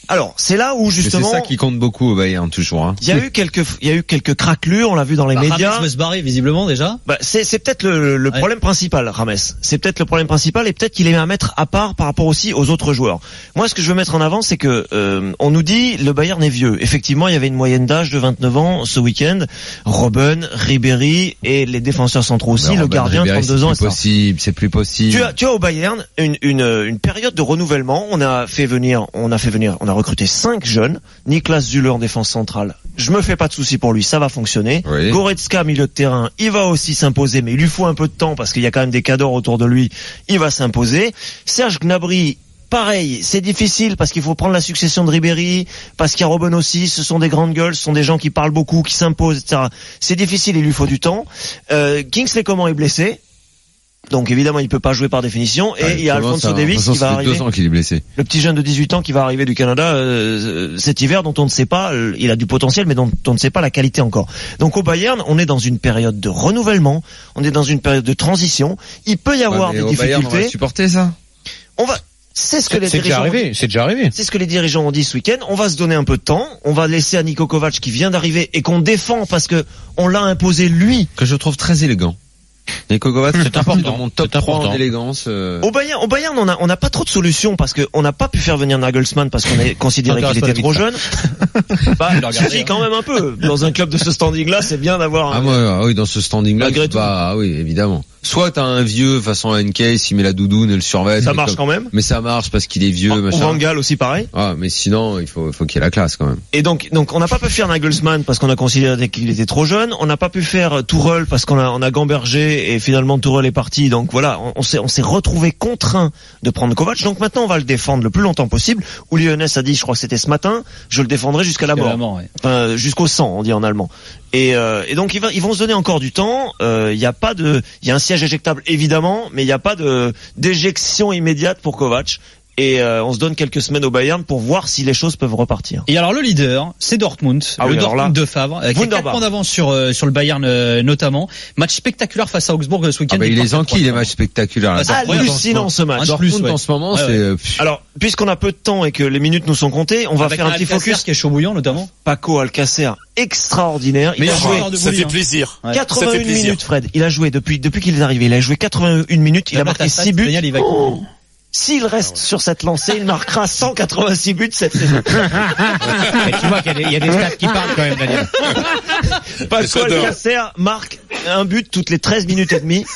Alors, c'est là où justement. Mais c'est ça qui compte beaucoup au Bayern toujours. Hein. Il y a eu quelques, il y a eu quelques craquelures, on l'a vu dans les bah, médias. Rames veut se barrer visiblement déjà. Bah, c'est, c'est peut-être le, le ouais. problème principal, Rames. C'est peut-être le problème principal et peut-être qu'il est à mettre à part par rapport aussi aux autres joueurs. Moi, ce que je veux mettre en avant, c'est que euh, on nous dit le Bayern est vieux. Effectivement, il y avait une moyenne d'âge de vingt-neuf ans ce week-end. Robben, Ribéry et les défenseurs centraux aussi. Le Robben, gardien, Ribéry, trente-deux ans. C'est plus possible. C'est plus possible. Tu as, tu as au Bayern une, une, une période de renouvellement. On a fait venir, on a fait venir, on a recruté cinq jeunes. Niklas Süle en défense centrale. Je me fais pas de soucis pour lui, ça va fonctionner. Oui. Goretzka milieu de terrain, il va aussi s'imposer, mais il lui faut un peu de temps parce qu'il y a quand même des cadors autour de lui. Il va s'imposer. Serge Gnabry, pareil, c'est difficile parce qu'il faut prendre la succession de Ribéry, parce qu'il y a Robben aussi. Ce sont des grandes gueules, ce sont des gens qui parlent beaucoup, qui s'imposent, et cetera. C'est difficile, il lui faut du temps. Euh, Kingsley Coman est blessé. Donc évidemment il peut pas jouer par définition et ouais, il y a Alphonso Davies qui va arriver. deux ans qu'il est blessé. Le petit jeune de dix-huit ans qui va arriver du Canada euh, cet hiver dont on ne sait pas, il a du potentiel mais dont on ne sait pas la qualité encore. Donc au Bayern, on est dans une période de renouvellement, on est dans une période de transition, il peut y avoir ouais, des au difficultés. Bayern, on va supporter ça. On va c'est ce que c'est, les c'est dirigeants déjà arrivé, c'est déjà arrivé. C'est ce que les dirigeants ont dit ce week-end. On va se donner un peu de temps. On va laisser à Niko Kovac qui vient d'arriver et qu'on défend parce que on l'a imposé lui. Que je trouve très élégant. Niko Kovac, c'est important. Dans mon top c'est trois important. d'élégance. Euh... Au Bayern, au Bayern, on a, on n'a pas trop de solutions parce que on n'a pas pu faire venir Nagelsmann parce qu'on a considéré qu'il était trop jeune. Bah, si, quand même un peu. Dans un club de ce standing-là, c'est bien d'avoir. Un... Ah, moi, ah oui, dans ce standing-là, bah, ah oui, évidemment. Soit t'as un vieux façon N K, s'il met la doudoune et le survêt. Ça marche comme... quand même. Mais ça marche parce qu'il est vieux, Ou machin. Van Gaal aussi pareil. Ah, mais sinon, il faut, faut qu'il y ait la classe quand même. Et donc, donc, on n'a pas pu faire Nagelsmann parce qu'on a considéré qu'il était trop jeune. On n'a pas pu faire Tourelle parce qu'on a, on a gambergé et finalement Tourelle est parti. Donc voilà, on, on s'est, on s'est retrouvé contraint de prendre Kovac. Donc maintenant, on va le défendre le plus longtemps possible. Uli Hoeneß a dit, je crois que c'était ce matin, je le défendrai jusqu'à la jusqu'à mort. La mort ouais. Enfin, jusqu'au sang, on dit en allemand. Et, euh, et donc ils, va, ils vont se donner encore du temps. Il euh, y a pas de, il y a un siège éjectable évidemment, mais il n'y a pas de d'éjection immédiate pour Kovac. Et euh, on se donne quelques semaines au Bayern pour voir si les choses peuvent repartir. Et alors le leader, c'est Dortmund, ah le oui, Dortmund là, de Favre, qui a quatre points d'avance sur euh, sur le Bayern euh, notamment. Match spectaculaire face à Augsbourg ce week-end. Ah bah il les enquille les matchs spectaculaires. Là. Ah, hallucinant ce match. Dortmund plus, ouais. en ce moment, ouais, c'est. Ouais. Alors puisqu'on a peu de temps et que les minutes nous sont comptées, on va Avec faire un, un petit Alcacer focus. Qui est chaud bouillant notamment. Paco Alcacer, extraordinaire. Mais il a joué. Ça fait plaisir. Ouais. quatre-vingt-une minutes, Fred. Il a joué depuis depuis qu'il est arrivé. Il a joué quatre-vingt-une minutes. Il a marqué six buts. Oh. S'il reste ah ouais. sur cette lancée, il marquera cent quatre-vingt-six buts cette saison. Et tu vois qu'il y a des, il y a des stats qui parlent quand même, Daniel. Paco Alcacer marque un but toutes les treize minutes et demie.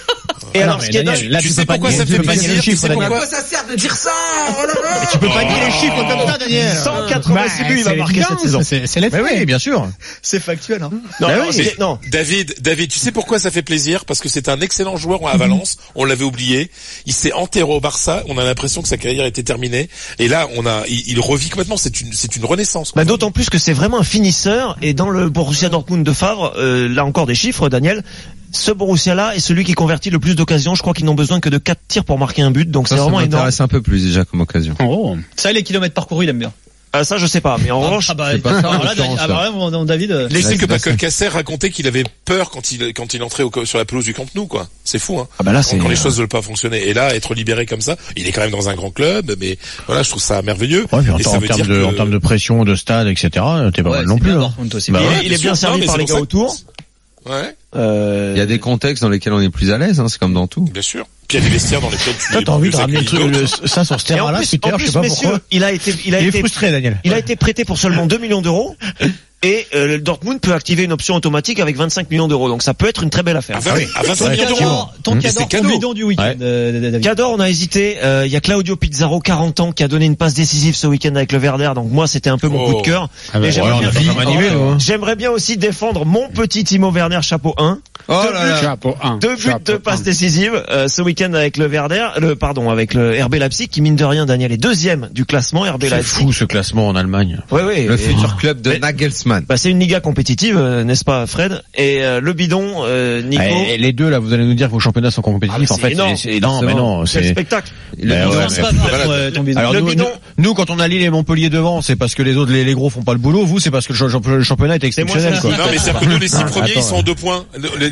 Et alors, ce qui est dingue, là, tu sais pourquoi ça fait plaisir, tu sais pourquoi ça sert de dire ça, oh là là. Tu peux pas nier les chiffres comme ça, Daniel. cent quatre-vingt-six buts, il va marquer cette saison. C'est, c'est les faits. Oui, bien sûr. C'est factuel, hein. Non, bah non, oui. c'est, non. David, David, tu sais pourquoi ça fait plaisir? Parce que c'est un excellent joueur à Valence. On l'avait oublié. Il s'est enterré au Barça. On a l'impression que sa carrière était terminée. Et là, on a, il, il revit complètement. C'est une, c'est une renaissance. Bah, d'autant plus que c'est vraiment un finisseur. Et dans le Borussia Dortmund de Favre, euh, là encore des chiffres, Daniel. Ce Borussia-là est celui qui convertit le plus d'occasions. Je crois qu'ils n'ont besoin que de quatre tirs pour marquer un but. Donc ça, c'est vraiment énorme. Ça m'intéresse un peu plus déjà comme occasion. Oh. Ça, les kilomètres parcourus, il aime bien. Ah, ça, je sais pas. Mais en ah, revanche, ah bah, c'est pas ça. Alors là, ah bah, là, mon, mon David. Euh... Laissez que Paco Alcacer racontait qu'il avait peur quand il quand il entrait au, sur la pelouse du Camp Nou, quoi. C'est fou, hein. Ah bah là, quand, c'est quand les choses ne veulent pas fonctionner. Et là, être libéré comme ça, il est quand même dans un grand club, mais voilà, je trouve ça merveilleux. Ouais, puis en, et ça en veut termes dire de, que... en termes de pression, de stade, et cetera, t'es pas ouais, mal non plus. Hein. Bah ouais, il est bien servi par les gars autour. Ouais. Euh... Il y a des contextes dans lesquels on est plus à l'aise, hein, c'est comme dans tout. Bien sûr. Puis il y a des vestiaires dans lesquels tu Toi, t'as envie de ramener le truc, le, ça sur ce terrain-là, Twitter, je sais pas pourquoi. Il a été, il a il été est frustré, Daniel. Il a été prêté pour seulement deux millions d'euros. Et euh, Dortmund peut activer une option automatique avec vingt-cinq millions d'euros. Donc ça peut être une très belle affaire. À, vingt, oui. à vingt-cinq millions d'euros. Ton Cador, ton bidon du week-end. Ouais. Cador, on a hésité. Il euh, y a Claudio Pizarro, quarante ans, qui a donné une passe décisive ce week-end avec le Werder. Donc moi, c'était un peu mon oh. coup de cœur. Ah bah, mais j'aimerais, ouais, bien, animé, euh, j'aimerais bien aussi défendre mon petit Timo Werner, chapeau un. Oh deux là là. buts, chapeau un. Deux buts, chapeau deux passes décisives euh, ce week-end avec le Werder, le pardon, avec le R B Leipzig, qui mine de rien, Daniel est deuxième du classement. R B c'est Leipzig. C'est fou ce classement en Allemagne. Ouais, ouais. Le futur oh. club de mais, Nagelsmann. Bah c'est une Liga compétitive, euh, n'est-ce pas, Fred? Et euh, le bidon, euh, Nico. Et, et les deux là, vous allez nous dire que vos championnats sont compétitifs. Ah, en fait, énorme. c'est, c'est, non, mais non, c'est le spectacle. Le bidon, ouais, c'est pas grave, ton bidon. Alors le nous, bidon. Nous, nous, quand on a Lille et Montpellier devant, c'est parce que les autres, les, les gros font pas le boulot. Vous, c'est parce que le championnat est exceptionnel. Non, mais c'est que nous, les six premiers, ils sont en deux points. Les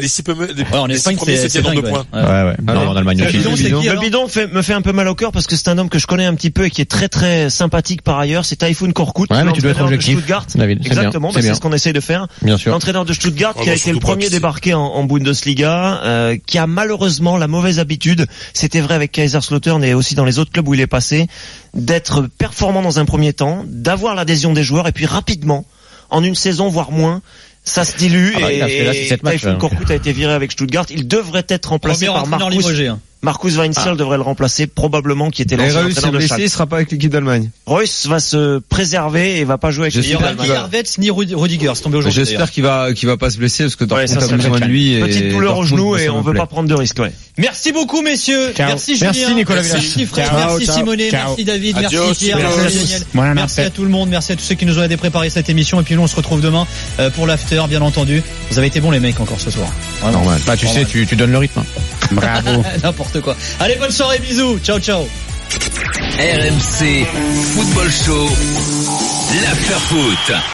les six premiers, les, ouais, en les Espagne, six premiers c'est, se tiennent en deux dingue, points. Ouais, ouais. Non, en Allemagne aussi. Le bidon, c'est qui, alors le bidon fait, me fait un peu mal au cœur parce que c'est un homme que je connais un petit peu et qui est très très sympathique par ailleurs. C'est Taifun Korkut, ouais, mais tu dois être l'entraîneur de objectif, Stuttgart. David. C'est Exactement, bien, bah, c'est c'est bien. ce qu'on essaye de faire. Bien sûr. L'entraîneur de Stuttgart Oh, qui a bah, été le surtout premier pas, débarqué en, en Bundesliga, euh, qui a malheureusement la mauvaise habitude, c'était vrai avec Kaiserslautern et aussi dans les autres clubs où il est passé, d'être performant dans un premier temps, d'avoir l'adhésion des joueurs et puis rapidement, en une saison voire moins, ça se dilue ah bah, et, là, c'est matchs, Taifun Korkut a été viré avec Stuttgart. Il devrait être remplacé par Marcus. Limogé, hein. Marcus Weinzierl ah. devrait le remplacer probablement, qui était l'ancien entraîneur de Schalke. Schalke. Il sera pas avec l'équipe d'Allemagne. Royce va se préserver et va pas jouer avec l'équipe d'Allemagne. Il y aura ni Hervetz ni Rudiger, c'est tombé aujourd'hui. J'espère qu'il va qu'il va pas se blesser parce que Dortmund ouais, a besoin de lui. Et petite douleur au genou et on veut pas prendre de risques. Ouais. Merci beaucoup messieurs. Ciao. Merci Julien. Merci Nicolas Merci Villach. Fred. Ciao, merci ciao. Simonet. Ciao. Merci David. Adios. Merci Pierre. Adios. Merci Daniel. Bon, merci à tout le monde. Merci à tous ceux qui nous ont aidé à préparer cette émission. Et puis nous on se retrouve demain pour l'after, bien entendu. Vous avez été bons les mecs encore ce soir. Vraiment. Normal. Bah tu Normal. sais, tu, tu donnes le rythme. Bravo. N'importe quoi. Allez, bonne soirée, bisous. Ciao, ciao. R M C Football Show, l'After Foot.